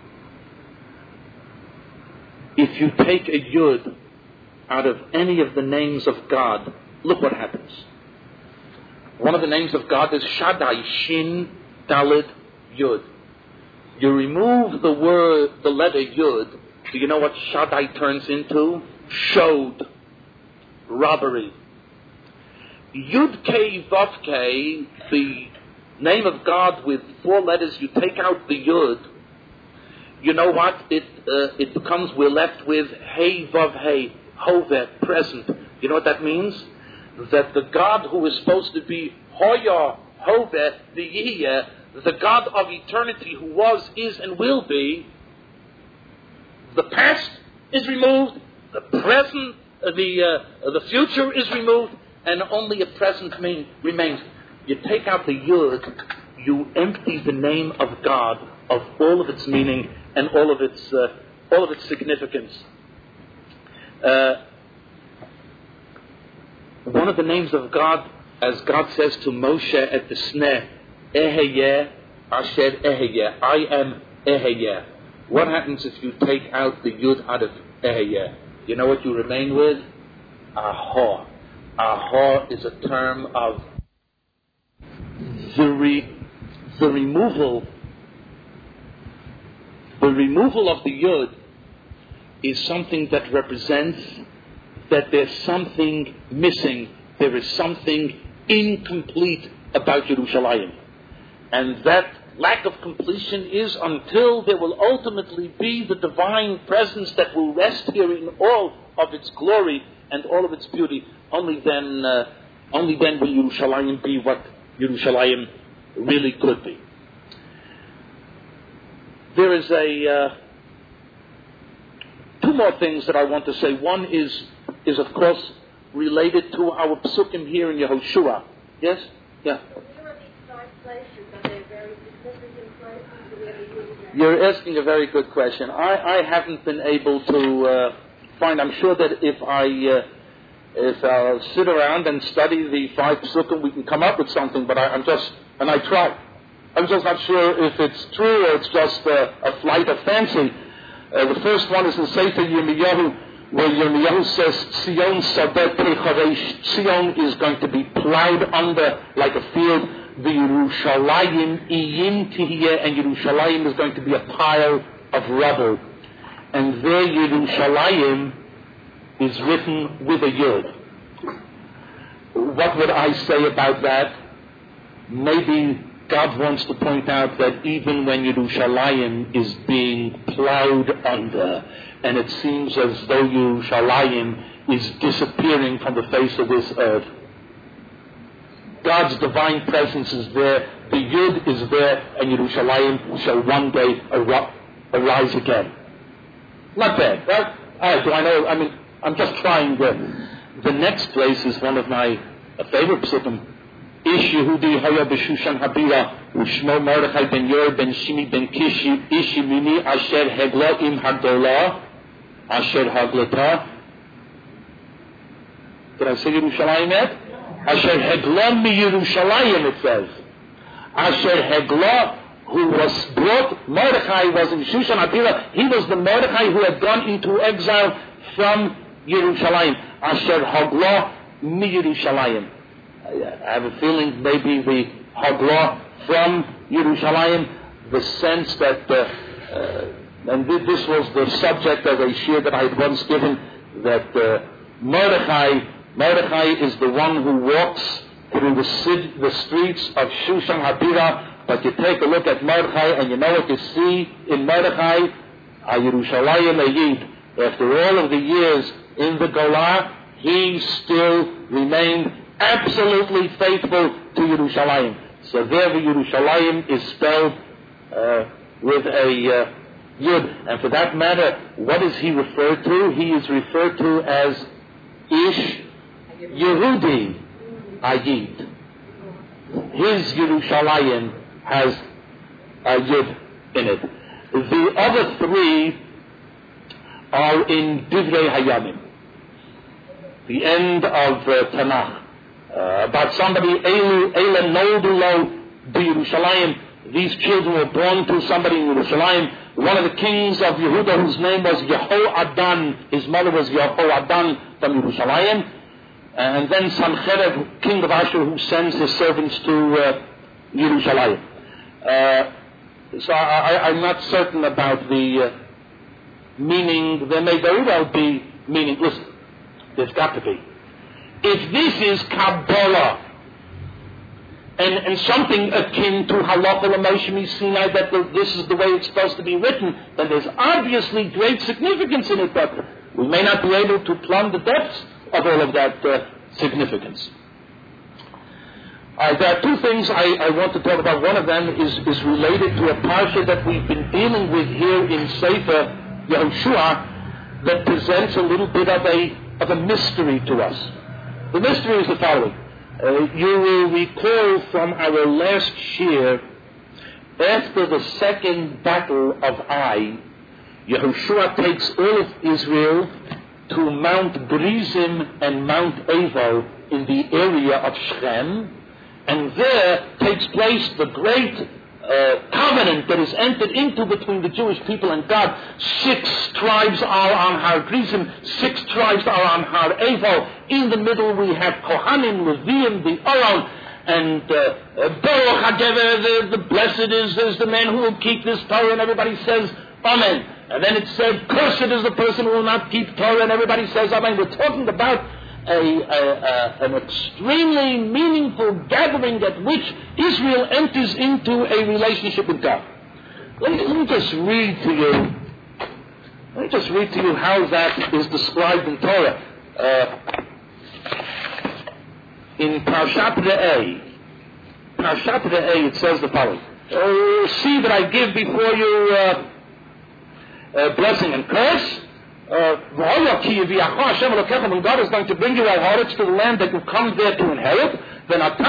If you take a Yud out of any of the names of God, look what happens. One of the names of God is Shaddai, Shin, Dalet, Yud. You remove the word, the letter Yud, do you know what Shaddai turns into? Shod, robbery. Yud Kei Vav Kei, the name of God with four letters, you take out the Yud, you know what? It uh, it becomes, we're left with Hey Vav Hey, Hove, present. You know what that means? that the God who is supposed to be Hoya, Hoveh, V'yiyeh, the God of eternity who was, is, and will be, the past is removed, the present, uh, the uh, the future is removed, and only a present main, remains. You take out the Yud, you empty the name of God of all of its meaning and all of its uh, all of its significance. Uh, one of the names of God, as God says to Moshe at the Sneh, Eheyeh Asher Eheyeh, I am Eheyeh. What happens if you take out the Yud out of Eheyeh? You know what you remain with? Ahor. Ahor is a term of the, re, the removal the removal of the Yud is something that represents that there's something missing, there is something incomplete about Yerushalayim. And that lack of completion is until there will ultimately be the divine presence that will rest here in all of its glory and all of its beauty. Only then, uh, only then will Yerushalayim be what Yerushalayim really could be. There is a uh, two more things that I want to say. One is, is of course, related to our psukim here in Yehoshua. Yes? Yeah. You're asking a very good question. I, I haven't been able to uh, find. I'm sure that if I uh, if I'll sit around and study the five psukim, we can come up with something. But I, I'm just and I try. I'm just not sure if it's true or it's just a, a flight of fancy. Uh, the first one is in Sefer Yirmiyahu, where Yirmiyahu says, "Sion Sadeh Techaresh." Sion is going to be plowed under like a field. The Yerushalayim iyim tihiyeh, and Yerushalayim is going to be a pile of rubble. And there Yerushalayim is written with a Yud. What would I say about that? Maybe God wants to point out that even when Yerushalayim is being plowed under, and it seems as though Yerushalayim is disappearing from the face of this earth, God's divine presence is there, the Yud is there, and Yerushalayim shall one day ar- arise again. Not bad, right? Uh, do I know? I mean, I'm just trying. The, the next place is one of my uh, favorite psukim. Ish Yehudi haya b'Shushan Habira u'shmo Mordechai ben Yor ben Shimi ben Kishi ish Yemini asher hegla im hagolah asher haglata. Did I say Yerushalayim yet? Asher hegla mi Yerushalayim, it says. Asher hegla, who was brought, Mordechai was in Shushan Habira. He was the Mordechai who had gone into exile from Yerushalayim. Asher hegla mi Yerushalayim. I have a feeling maybe the Hagla from Yerushalayim, the sense that, uh, uh, and this was the subject of a shir that I had once given, that uh, Mordechai, Mordechai is the one who walks through the, sid, the streets of Shushan Habira, but you take a look at Mordechai and you know what you see in Mordechai, a Yerushalayim Ayid. After all of the years in the Golah, he still remained absolutely faithful to Yerushalayim. So there the Yerushalayim is spelled uh, with a uh, Yud. And for that matter, what is he referred to? He is referred to as Ish Yehudi Ayid. His Yerushalayim has a Yud in it. The other three are in Divrei Hayamim, the end of uh, Tanakh. Uh, about somebody, Elu, Ela Noldulo, the Yerushalayim. These children were born to somebody in Yerushalayim. One of the kings of Yehuda, whose name was Yehoadan, his mother was Yehoadan from Yerushalayim. And then Sancherib, king of Ashur, who sends his servants to uh, Yerushalayim. Uh, so I, I'm not certain about the uh, meaning. There may very well be meaning. Listen, there's got to be. If this is Kabbalah and, and something akin to Halacha L'Moshe Sinai, that the, this is the way it's supposed to be written, then there's obviously great significance in it, but we may not be able to plumb the depths of all of that uh, significance. Uh, there are two things I, I want to talk about. One of them is, is related to a parsha that we've been dealing with here in Sefer Yehoshua that presents a little bit of a of a mystery to us. The mystery is the following. Uh, you will recall from our last year, after the second battle of Ai, Yehoshua takes all of Israel to Mount Gerizim and Mount Evo in the area of Shechem, and there takes place the great uh, covenant that is entered into between the Jewish people and God. Six tribes are on Har Gerizim, six tribes are on Har Evo. In the middle we have Kohanim, Leviim, the Aaron, and uh, Baruch HaGever, the, the blessed is, is the man who will keep this Torah, and everybody says Amen. And then it said, cursed is the person who will not keep Torah, and everybody says Amen. We're talking about A, a, a, an extremely meaningful gathering at which Israel enters into a relationship with God. Let me, let me just read to you. Let me just read to you how that is described in Torah. Uh, in Parshat Re'eh, Parshat Re'eh, it says the following: oh, see that I give before you uh, uh, blessing and curse. Uh, when God is going to bring you al to the land that you come there to inherit, then the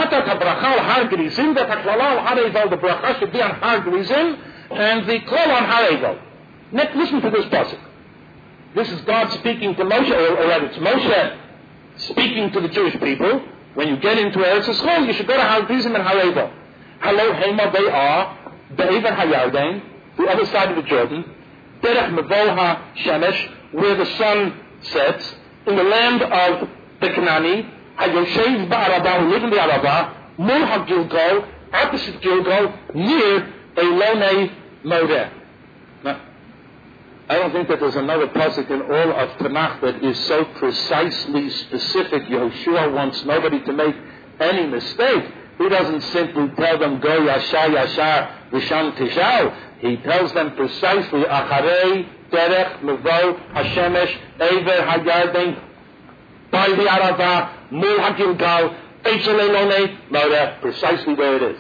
bracha should be on Har Gerizim and the klal on Har Evo. Now listen to this passage. This is God speaking to Moshe, or, or rather it's Moshe speaking to the Jewish people. When you get into Eretz Yisrael, you should go to Har Gerizim and Har Evo. Hello, Hema, they are Be'ever HaYarden, the other side of the Jordan, Derech Mevo HaShemesh, where the sun sets, in the land of the Canaani, Hayoshev Ba'arabah, who live in the Arabah, Mul HaGilgal, opposite Gilgal, near Elonei Modeh. Now, I don't think that there's another pasuk in all of Tanakh that is so precisely specific. Yehoshua wants nobody to make any mistake. He doesn't simply tell them, go Yashar Yashar V'sham Tishal. He tells them precisely, Acharei Derech Mevo HaShemesh Ever HaYarden, by the Arava, Mul HaGilgal, Eitzel Elonei Modeh, precisely where it is.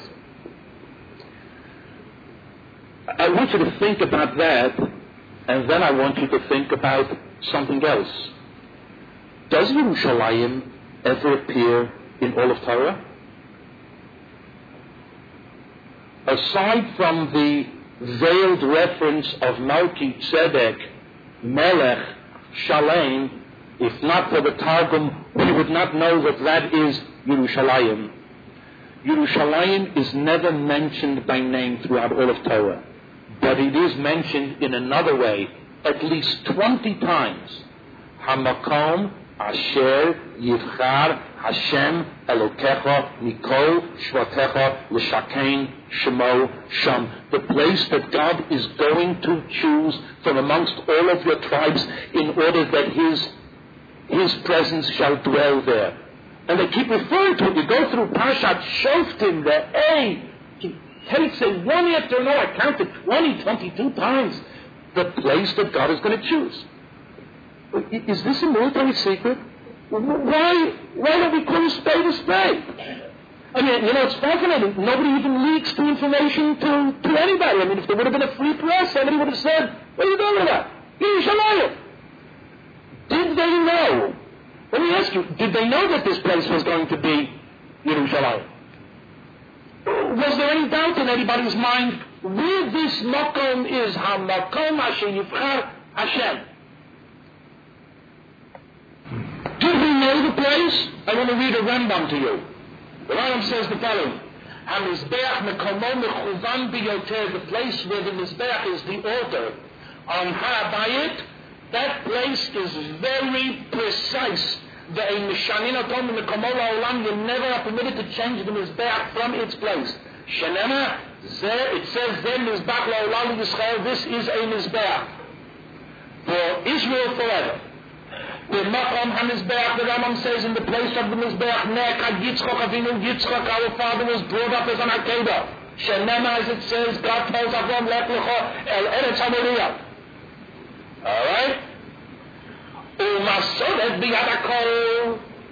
I want you to think about that, and then I want you to think about something else. Does Yerushalayim ever appear in all of Torah? Aside from the veiled reference of Malki Tzedek, Melech, Shalem, if not for the Targum, we would not know that that is Yerushalayim. Yerushalayim is never mentioned by name throughout all of Torah, but it is mentioned in another way at least twenty times. Hamakom Asher Yivchar Hashem Elokecha Mikol Shvatecha L'Shakein Shemo Sham, the place that God is going to choose from amongst all of your tribes in order that His His presence shall dwell there. And they keep referring to it. You go through Parshat Shoftim, the A, he takes it one after another. I counted twenty, twenty-two times. The place that God is going to choose. Is this a military secret? Why, why don't we call a spade a spade? I mean, you know, it's fascinating. Nobody even leaks the information to, to anybody. I mean, if there would have been a free press, somebody would have said, what are you doing with that? Yerushalayim. Did they know? Let me ask you, did they know that this place was going to be Yerushalayim? Was there any doubt in anybody's mind where this makom is? Ha-makom asher yivchar Hashem. Did we know the place? I want to read a Rambam to you. The Rambam says the following: HaMizbeach mekomo mechuvan biyoter, the place where the Mizbeach is, the altar on Harabayit, that place is very precise. The Mishanin Atom mekomo la'olam, you're never permitted to change the Mizbeach from its place. Shenema, it says there Mizbeach la'olam Yisrael, this is a Mizbeach for Israel forever. The Makom HaMizbeach, the Rambam says, in the place of the Mizbeach, Ne'ekad Yitzchok Avinu, Yitzchok, our father, was brought up as an Akedah. Shenema, as it says, God tells Avram, Lech Lecho El Eretz HaMoriah. Alright? Umasodet Biyad HaKol,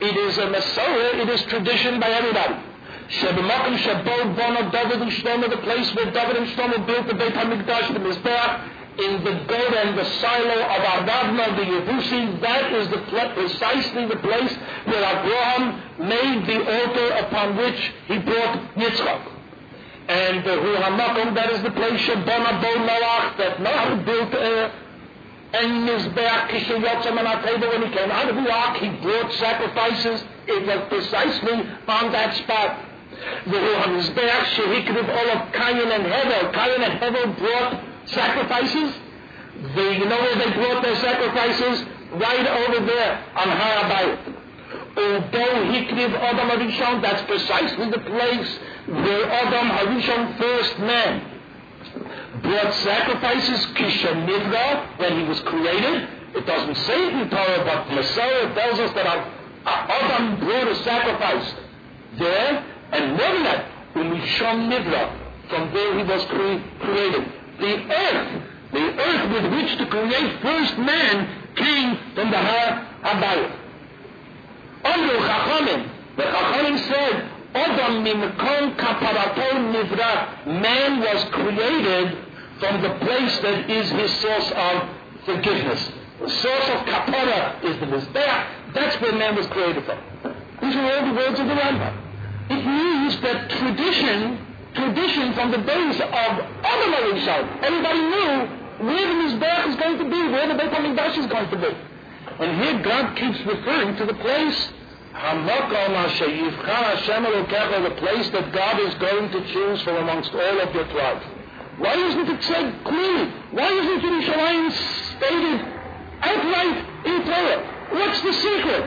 It is a Masorah, it is tradition by everybody. Shebemakom Shebo Bono David and Shlomo, the place where David and Shlomo built the Beit HaMikdash, the Mizbeach, in the goat and the silo of Ardavna, the Yebusi, that is the pl- precisely the place where Abraham made the altar upon which he brought Yitzchak. And the uh, Hamakom, that is the place Shebona Bo Noach, that Noach built uh, and Mizbeach Kishayotzam and Ateva. When he came out of the ark, he brought sacrifices. It was precisely on that spot. The Mizbeach Shehikriv all of Cain and Hevel. Cain and Hevel brought sacrifices. They, you know where they brought their sacrifices? Right over there on Har Habayit. Although Hikriv Adam Harishon, that's precisely the place where Adam Harishon, first man, brought sacrifices, Kisha Nivra, when he was created. It doesn't say it in Torah, but Messiah tells us that Adam brought a sacrifice there, and more than that, Umishon Nivra, from there he was cre- created. The earth, the earth with which to create first man came from the Har Habayit. Under Chachamim, the Chachamim said, Adam mimkom kaparato nivra, man was created from the place that is his source of forgiveness. The source of kapara is the Mizbeach. That's where man was created from. These are all the words of the Rambam. It means that tradition Tradition from the days of Adam Harishon. Everybody knew where the Mizbeach is going to be, where the Beit HaMikdash is going to be. And here God keeps referring to the place, Hamakom Asher Yivchar Hashem Elokecha, the place that God is going to choose from amongst all of your tribes. Why isn't it said clearly? Why isn't Yerushalayim stated outright in Torah? What's the secret?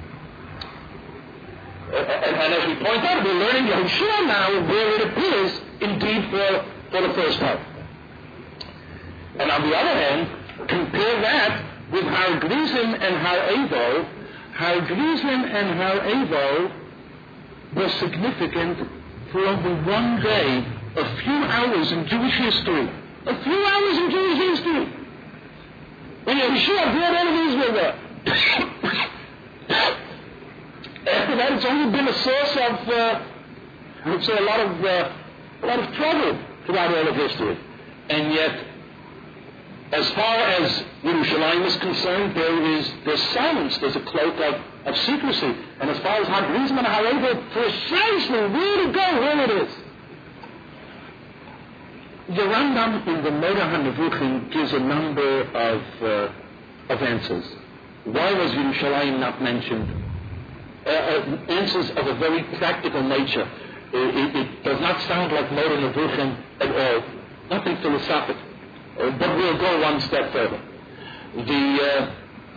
Uh, and, and as we point out, we're learning Yehoshua now where it appears indeed for, for the first time. And on the other hand, compare that with Har Gerizim and Har Evo. Har Gerizim and Har Evo were significant for only one day, a few hours in Jewish history. A few hours in Jewish history. When Yehoshua brought all of Israel there. After that, it's only been a source of, uh, I would say, a lot of, uh, a lot of trouble throughout all of history. And yet, as far as Yerushalayim is concerned, there is there's silence. There's a cloak of, of secrecy. And as far as Har Gerizim and Har Evo, precisely where to go, where it is. The Rambam in the Moda HaNevuchim gives a number of uh, of answers. Why was Yerushalayim not mentioned? Uh, uh, answers of a very practical nature. Uh, it, it does not sound like Moda HaNevuchim at all. Nothing philosophic. Uh, but we'll go one step further. The uh,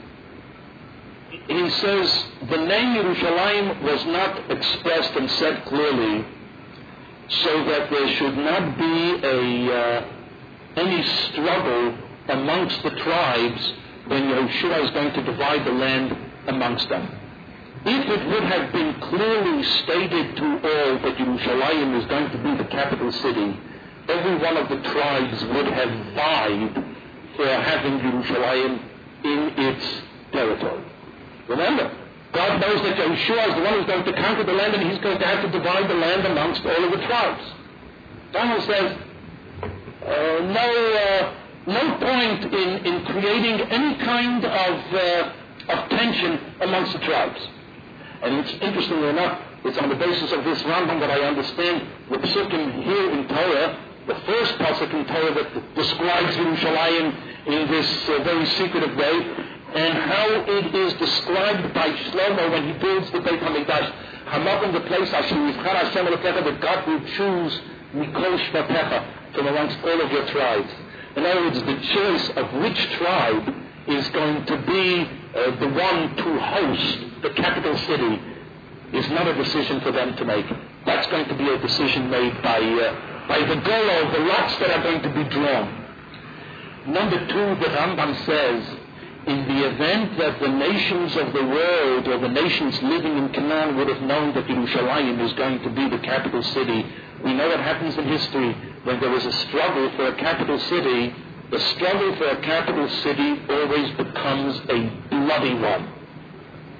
he says the name Yerushalayim was not expressed and said clearly, so that there should not be a uh, any struggle amongst the tribes when Yehoshua is going to divide the land amongst them. If it would have been clearly stated to all that Yerushalayim is going to be the capital city, every one of the tribes would have vied for having Yerushalayim in its territory. Remember, God knows that Yehoshua is the one who's going to conquer the land, and he's going to have to divide the land amongst all of the tribes. Daniel says, uh, no, uh, no point in, in creating any kind of, uh, of tension amongst the tribes. And it's interestingly enough, it's on the basis of this Rambam that I understand the psukim here in Torah, the first pasuk in Torah that describes Yerushalayim in this uh, very secretive way, and how it is described by Shlomo when he builds the Beit HaMikdash. Hamakom, the place Asher Yivchar Hashem Elokecha, that God will choose Mikol Shvatecha from amongst all of your tribes. In other words, the choice of which tribe is going to be uh, the one to host the capital city is not a decision for them to make. That's going to be a decision made by uh, by the Golo, the lots that are going to be drawn. Number two, the Rambam says, in the event that the nations of the world or the nations living in Canaan would have known that Yerushalayim is going to be the capital city, we know what happens in history when there is a struggle for a capital city. The struggle for a capital city always becomes a bloody one.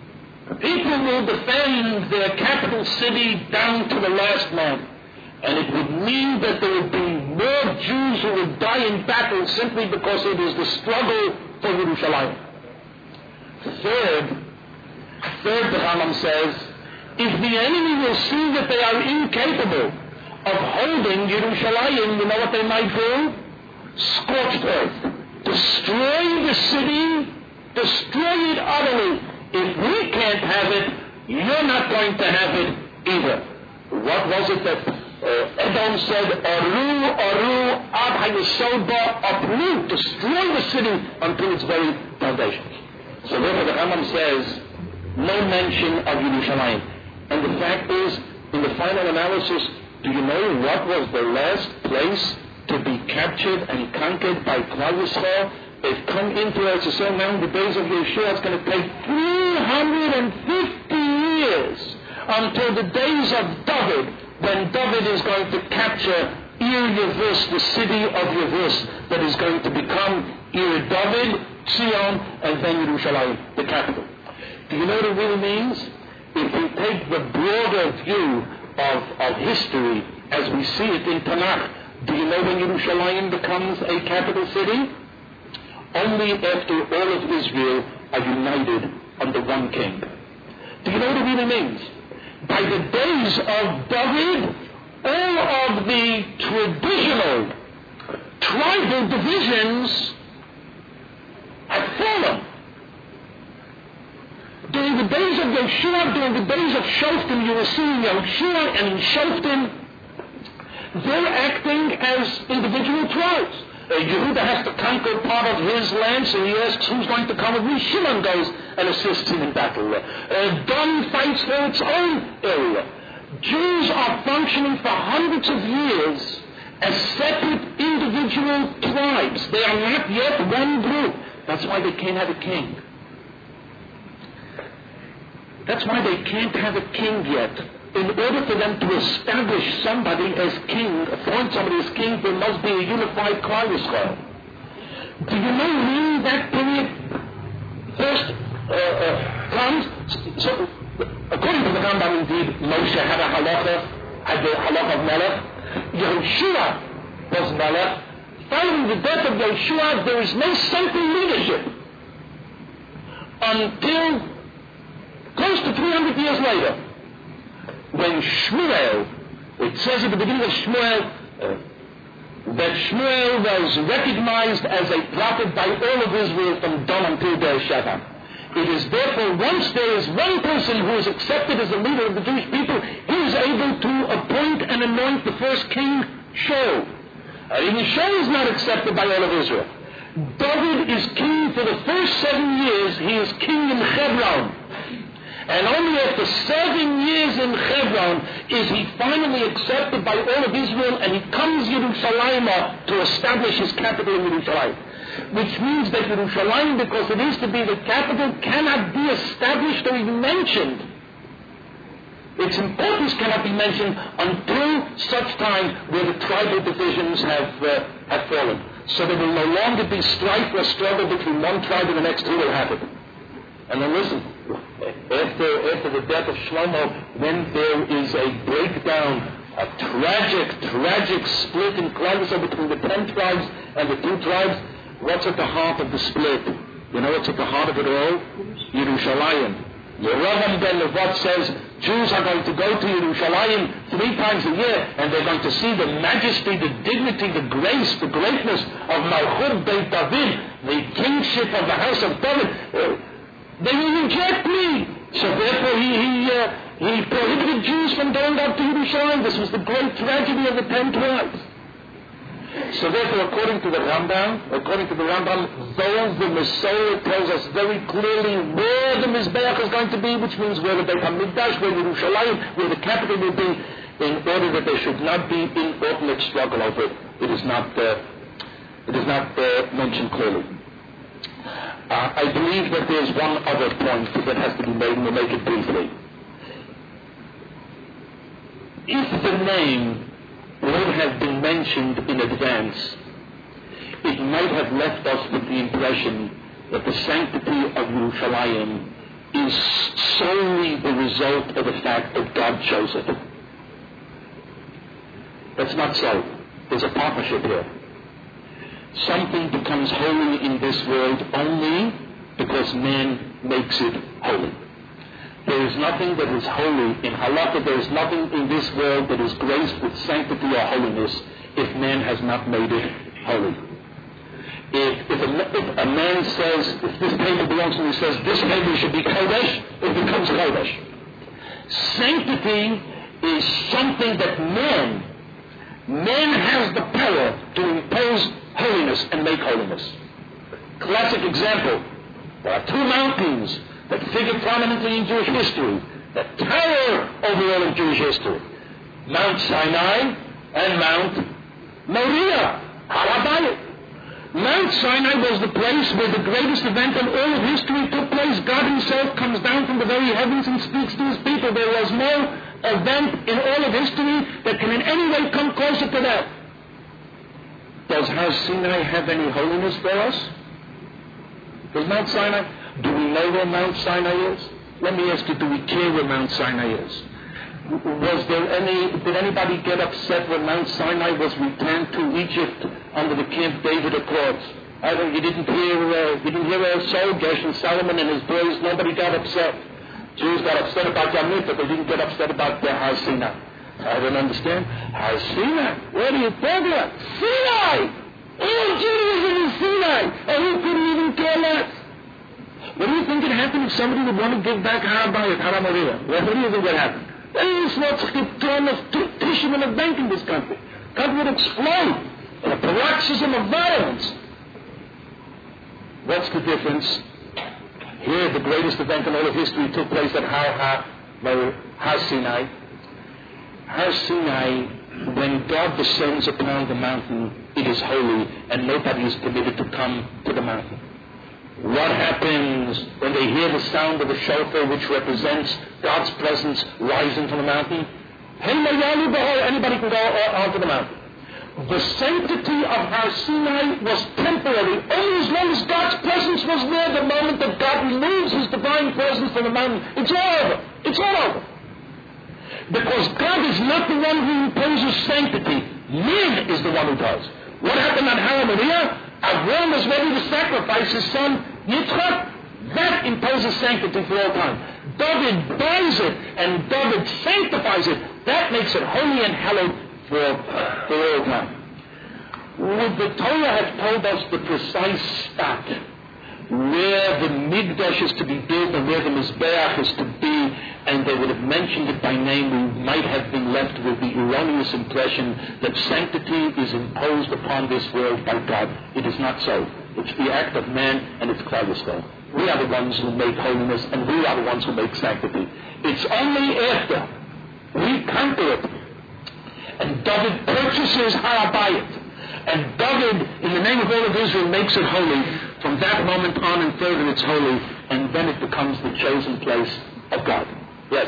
People will defend their capital city down to the last man. And it would mean that there would be more Jews who would die in battle simply because it is the struggle for Yerushalayim. Third, third, the Rambam says, if the enemy will see that they are incapable of holding Yerushalayim, you know what they might do? Scorched earth. Destroy the city, destroy it utterly. If we can't have it, you're not going to have it either. What was it that uh, Edom said? Oru, Oru, Ad HaYesod, uproot, destroy the city until its very foundations. So therefore the Rambam says, no mention of Yerushalayim. And the fact is, in the final analysis, do you know what was the last place to be captured and conquered by Klal Yisrael? They've come into Eretz Yisrael now in the days of Yeshua. It's going to take three hundred fifty years until the days of David, when David is going to capture Ir Yavus, the city of Yavus, that is going to become Ir David, Zion, and then Yerushalayim, the capital. Do you know what it really means? If we take the broader view of, of history as we see it in Tanakh, do you know when Yerushalayim becomes a capital city? Only after all of Israel are united under one king. Do you know what it really means? By the days of David, all of the traditional tribal divisions have fallen. During the days of Yeshua, during the days of Shoftim, you were seeing Yeshua and in Shoftim, they're acting as individual tribes. Uh, Yehuda has to conquer part of his land, so he asks who's going to come with me. Shimon goes and assists him in battle. Uh, Dan fights for its own area. Jews are functioning for hundreds of years as separate individual tribes. They are not yet one group. That's why they can't have a king. That's why they can't have a king yet. In order for them to establish somebody as king, appoint somebody as king, there must be a unified Klal Yisrael. Do you know when that period first uh, uh, comes? So, according to the Rambam, indeed, Moshe had a halacha, had the halacha of Melech. Yehoshua was Melech. Following the death of Yeshua, there is no central leadership until close to three hundred years later. When Shmuel, it says at the beginning of Shmuel, uh, that Shmuel was recognized as a prophet by all of Israel from Dan until Beersheba. It is therefore, once there is one person who is accepted as a leader of the Jewish people, he is able to appoint and anoint the first king, Shaul. Uh, even Shaul is not accepted by all of Israel. David is king for the first seven years. He is king in Hebron. And only after seven years in Hebron is he finally accepted by all of Israel, and he comes Yerushalayim to establish his capital in Yerushalayim. Which means that Yerushalayim, because it is to be the capital, cannot be established or even mentioned. Its importance cannot be mentioned until such time where the tribal divisions have, uh, have fallen. So there will no longer be strife or struggle between one tribe and the next. Who will have it? And then listen, after, after the death of Shlomo, when there is a breakdown, a tragic, tragic split in Klal Yisrael between the ten tribes and the two tribes, what's at the heart of the split? You know what's at the heart of it all? Yerushalayim. Yerovam ben Nevat says Jews are going to go to Yerushalayim three times a year, and they're going to see the majesty, the dignity, the grace, the greatness of Malchut Beit David, the kingship of the house of David. Uh, They will reject me. So therefore he, he, uh, he prohibited Jews from going up to Yerushalayim. This was the great tragedy of the ten tribes. So therefore, according to the Rambam, according to the Rambam, though the Messiah tells us very clearly where the Mizbeach is going to be, which means where the Beit HaMikdash, where Yerushalayim, where the capital will be, in order that there should not be inordinate struggle over it. It is not, uh, it is not uh, mentioned clearly. Uh, I believe that there's one other point that has to be made, and we'll make it briefly. If the name would have been mentioned in advance, it might have left us with the impression that the sanctity of Yerushalayim is solely the result of the fact that God chose it. That's not so. There's a partnership here. Something becomes holy in this world only because man makes it holy. There is nothing that is holy in halakha. There is nothing in this world that is graced with sanctity or holiness if man has not made it holy. If, if, a, if a man says, if this table belongs to me, says this table should be kodesh, it becomes kodesh. Sanctity is something that man, man has the power to impose holiness and make holiness. Classic example, there are two mountains that figure prominently in Jewish history, that tower over all of Jewish history. Mount Sinai and Mount Moriah, Har HaBayit. Mount Sinai was the place where the greatest event in all of history took place. God himself comes down from the very heavens and speaks to his people. There was no event in all of history that can in any way come closer to that. Does Har Sinai have any holiness for us? Does Mount Sinai? Do we know where Mount Sinai is? Let me ask you, do we care where Mount Sinai is? Was there any, did anybody get upset when Mount Sinai was returned to Egypt under the Camp David Accords? I don't, you didn't hear, uh, you didn't hear uh, Saul, Gershon, Solomon and his boys, nobody got upset. Jews got upset about Yamit, but they didn't get upset about the Har Sinai. I don't understand. Har Sinai? What are you talking about? Sinai! All Judaism is Sinai! And who couldn't even care less? What do you think would happen if somebody would want to give back Har HaBayit, Har HaMoriah? What do you think would happen? There is not a ton of tissue in a bank in this country. God would explode in a paroxysm of violence. What's the difference? Here, the greatest event in all of history took place at Har, Har, Har Sinai. Har Sinai, when God descends upon the mountain, it is holy, and nobody is permitted to come to the mountain. What happens when they hear the sound of the shofar, which represents God's presence rising from the mountain? Anybody can go onto the mountain. The sanctity of Har Sinai was temporary. Only as long as God's presence was there, the moment that God removes his divine presence from the mountain, it's all over. It's all over. Because God is not the one who imposes sanctity. Man is the one who does. What happened at Har HaMoriah? Avraham was ready to sacrifice his son Yitzchak. That imposes sanctity for all time. David buys it and David sanctifies it. That makes it holy and hallowed for, for all time. Would the Torah have told us the precise spot where the Mikdash is to be built and where the Mizbeach is to be, and they would have mentioned it by name, we might have been left with the erroneous impression that sanctity is imposed upon this world by God. It is not so. It's the act of man, and it's Klal Yisrael. We are the ones who make holiness, and we are the ones who make sanctity. It's only after we conquer it, and David purchases Har HaBayit, and David, in the name of all of Israel, makes it holy. From that moment on and further, it's holy, and then it becomes the chosen place of God. Yes?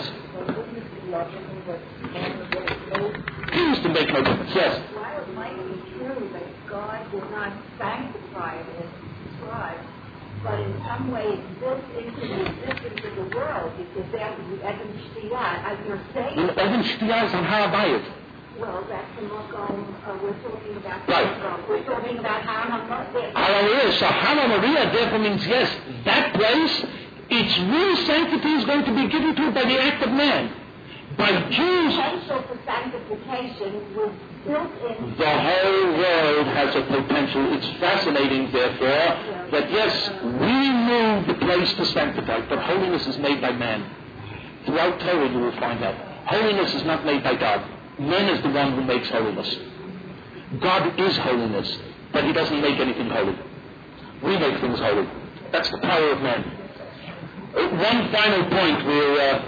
Seems to make no difference. Yes? While it might be true that God did not sanctify it as described, but in some way it's built into the existence of the world, because that was the Eben Shtiyah, as you're saying. The Eben Shtiyah is on Har HaBayit. Well, that's the Makom, uh, we're talking about. Right. Makom. We're talking about Har HaMoriah. Har HaMoriah. So Har HaMoriah therefore means, yes, that place, its real sanctity is going to be given to it by the act of man. By Jews. The potential for sanctification was built in. The whole world has a potential. It's fascinating, therefore, yeah. that yes, we move the place to sanctify, but holiness is made by man. Throughout Torah you will find that. Holiness is not made by God. Man is the one who makes holiness. God is holiness, but he doesn't make anything holy. We make things holy. That's the power of man. One final point. We're, uh,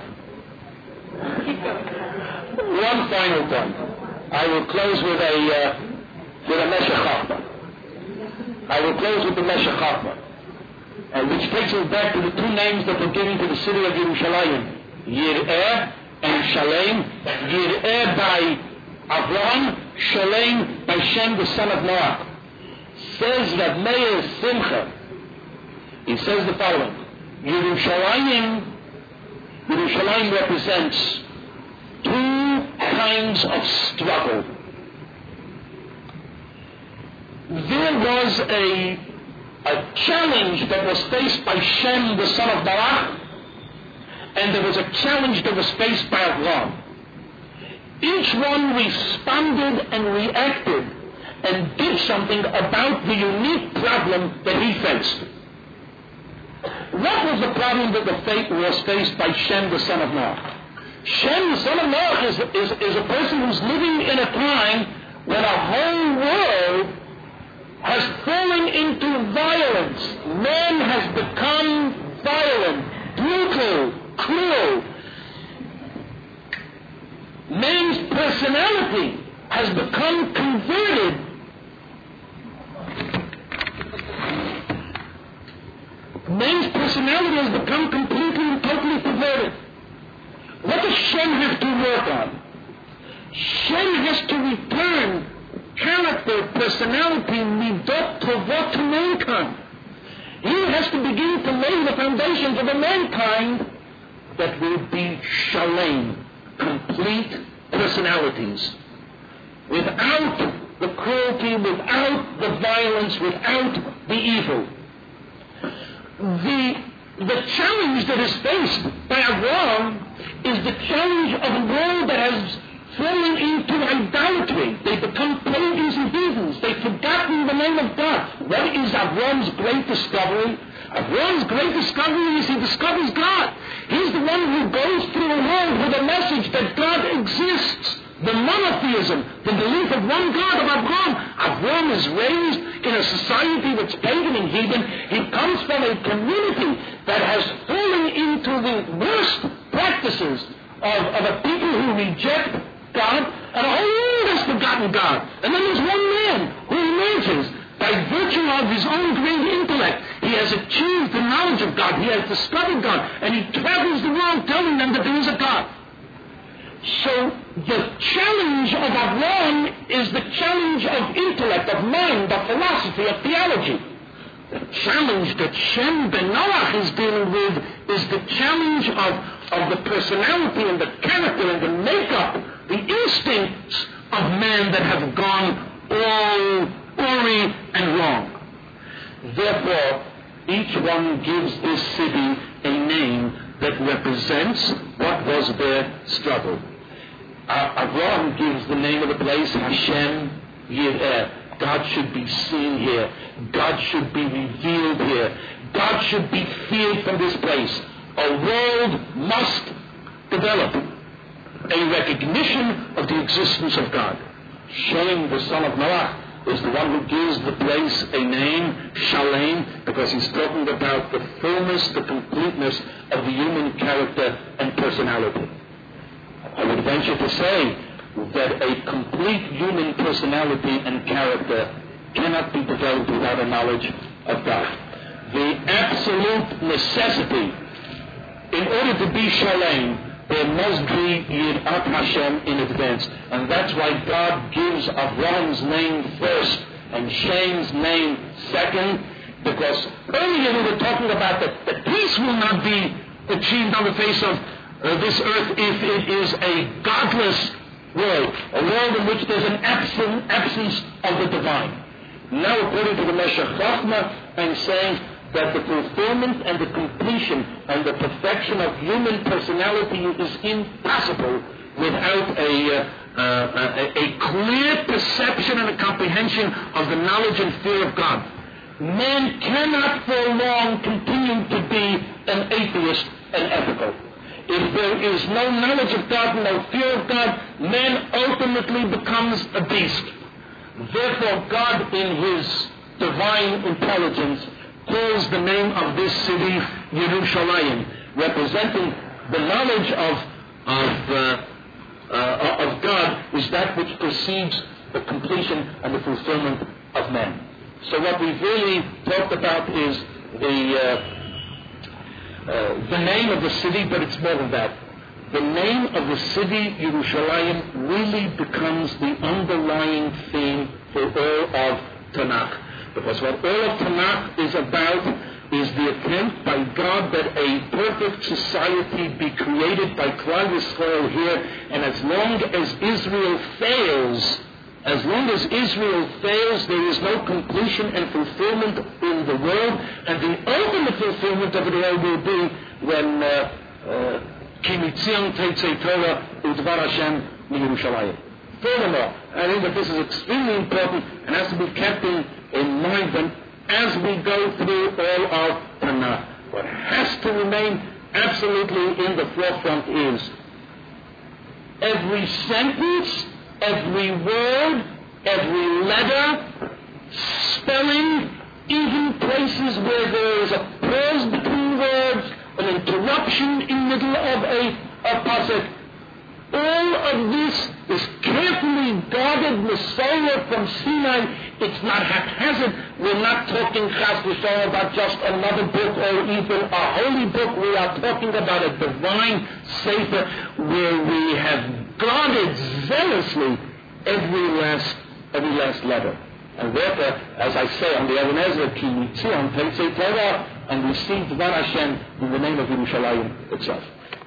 one final point. I will close with a uh, with a Meshech Chochmah. I will close with the Meshech Chochmah, uh, which takes us back to the two names that were given to the city of Yerushalayim, Yir'eh and Shalem. Yir'eh by Avraham, Shalem by Shem, the son of Noah. Says Rav Meir Simcha. He says the following: Yerushalayim Yerushalayim represents two kinds of struggle. There was a, a challenge that was faced by Shem, the son of Noach, and there was a challenge that was faced by Avram. Each one responded and reacted and did something about the unique problem that he faced. What was the problem that the fate was faced by Shem, the son of Noach? Shem, the son of Noach, is, is, is a person who's living in a time when a whole world has fallen into violence. Man has become violent, brutal, cruel. Man's personality has become converted. Man's personality has become completely and totally perverted. What does Shem have to work on? Shem has to return character, personality, midot, tovot to mankind. He has to begin to lay the foundation for the mankind that will be shalem, complete personalities. Without the cruelty, without the violence, without the evil. The, the challenge that is faced by Avram is the challenge of a world that has fallen into idolatry. They become pagans and heathens. They've forgotten the name of God. What is Avram's great discovery? Avram's great discovery is he discovers God. He's the one who goes through a world with a message that God exists. The monotheism, the belief of one God, of Avram. Avram is raised in a society that's pagan and heathen. He comes from a community that has fallen into the worst practices of, of a people who reject God, and a whole world has forgotten God. And then there's one man who emerges by virtue of his own great intellect. He has achieved the knowledge of God. He has discovered God. And he travels the world telling them that there is a God. So the challenge of Avram is the challenge of intellect, of mind, of philosophy, of theology. The challenge that Shem ben Noach is dealing with is the challenge of, of the personality and the character and the makeup, the instincts of man that have gone all awry and wrong. Therefore, each one gives this city a name that represents what was their struggle. Uh, Avram gives the name of the place Hashem Yireh. God should be seen here. God should be revealed here. God should be feared from this place. A world must develop a recognition of the existence of God. Shem, the son of Noach, is the one who gives the place a name, Shalem, because he's talking about the fullness, the completeness of the human character and personality. I would venture to say that a complete human personality and character cannot be developed without a knowledge of God. The absolute necessity, in order to be Shalem, there must be Yirat Hashem in advance. And that's why God gives Avram's name first and Shem's name second, because earlier we were talking about that, that peace will not be achieved on the face of uh, this earth if it is a godless world, a world in which there's an absence, absence of the divine. Now, according to the Meshech Chochmah, I'm saying that the fulfillment and the completion and the perfection of human personality is impossible without a, uh, uh, a, a clear perception and a comprehension of the knowledge and fear of God. Man cannot for long continue to be an atheist and ethical. If there is no knowledge of God, no fear of God, man ultimately becomes a beast. Therefore, God, in His divine intelligence, calls the name of this city Yerushalayim, representing the knowledge of of, uh, uh, of God is that which precedes the completion and the fulfillment of man. So what we've really talked about is the uh, uh, the name of the city, but it's more than that. The name of the city Yerushalayim really becomes the underlying theme for all of Tanakh. Because what all of Tanakh is about is the attempt by God that a perfect society be created by Klal Yisrael here, and as long as Israel fails, as long as Israel fails, there is no completion and fulfillment in the world, and the ultimate fulfillment of it all will be when Ki Mitzion Teitzei Torah Udvar Hashem Yerushalayim. Furthermore, I think that this is extremely important and has to be kept in, in mind when, as we go through all of Tanakh. What has to remain absolutely in the forefront is every sentence, every word, every letter, spelling, even places where there is a pause between words, an interruption in the middle of a, a pasuk. All of this is carefully guarded Messiah from Sinai. It's not haphazard. We're not talking Chas v'Shalom about just another book or even a holy book. We are talking about a divine Sefer where we have guarded zealously every last every last letter. And therefore, as I say on the Even Ezra, Ki Mitzion Teitzei Torah, and received Dvar Hashem in the name of Yerushalayim itself.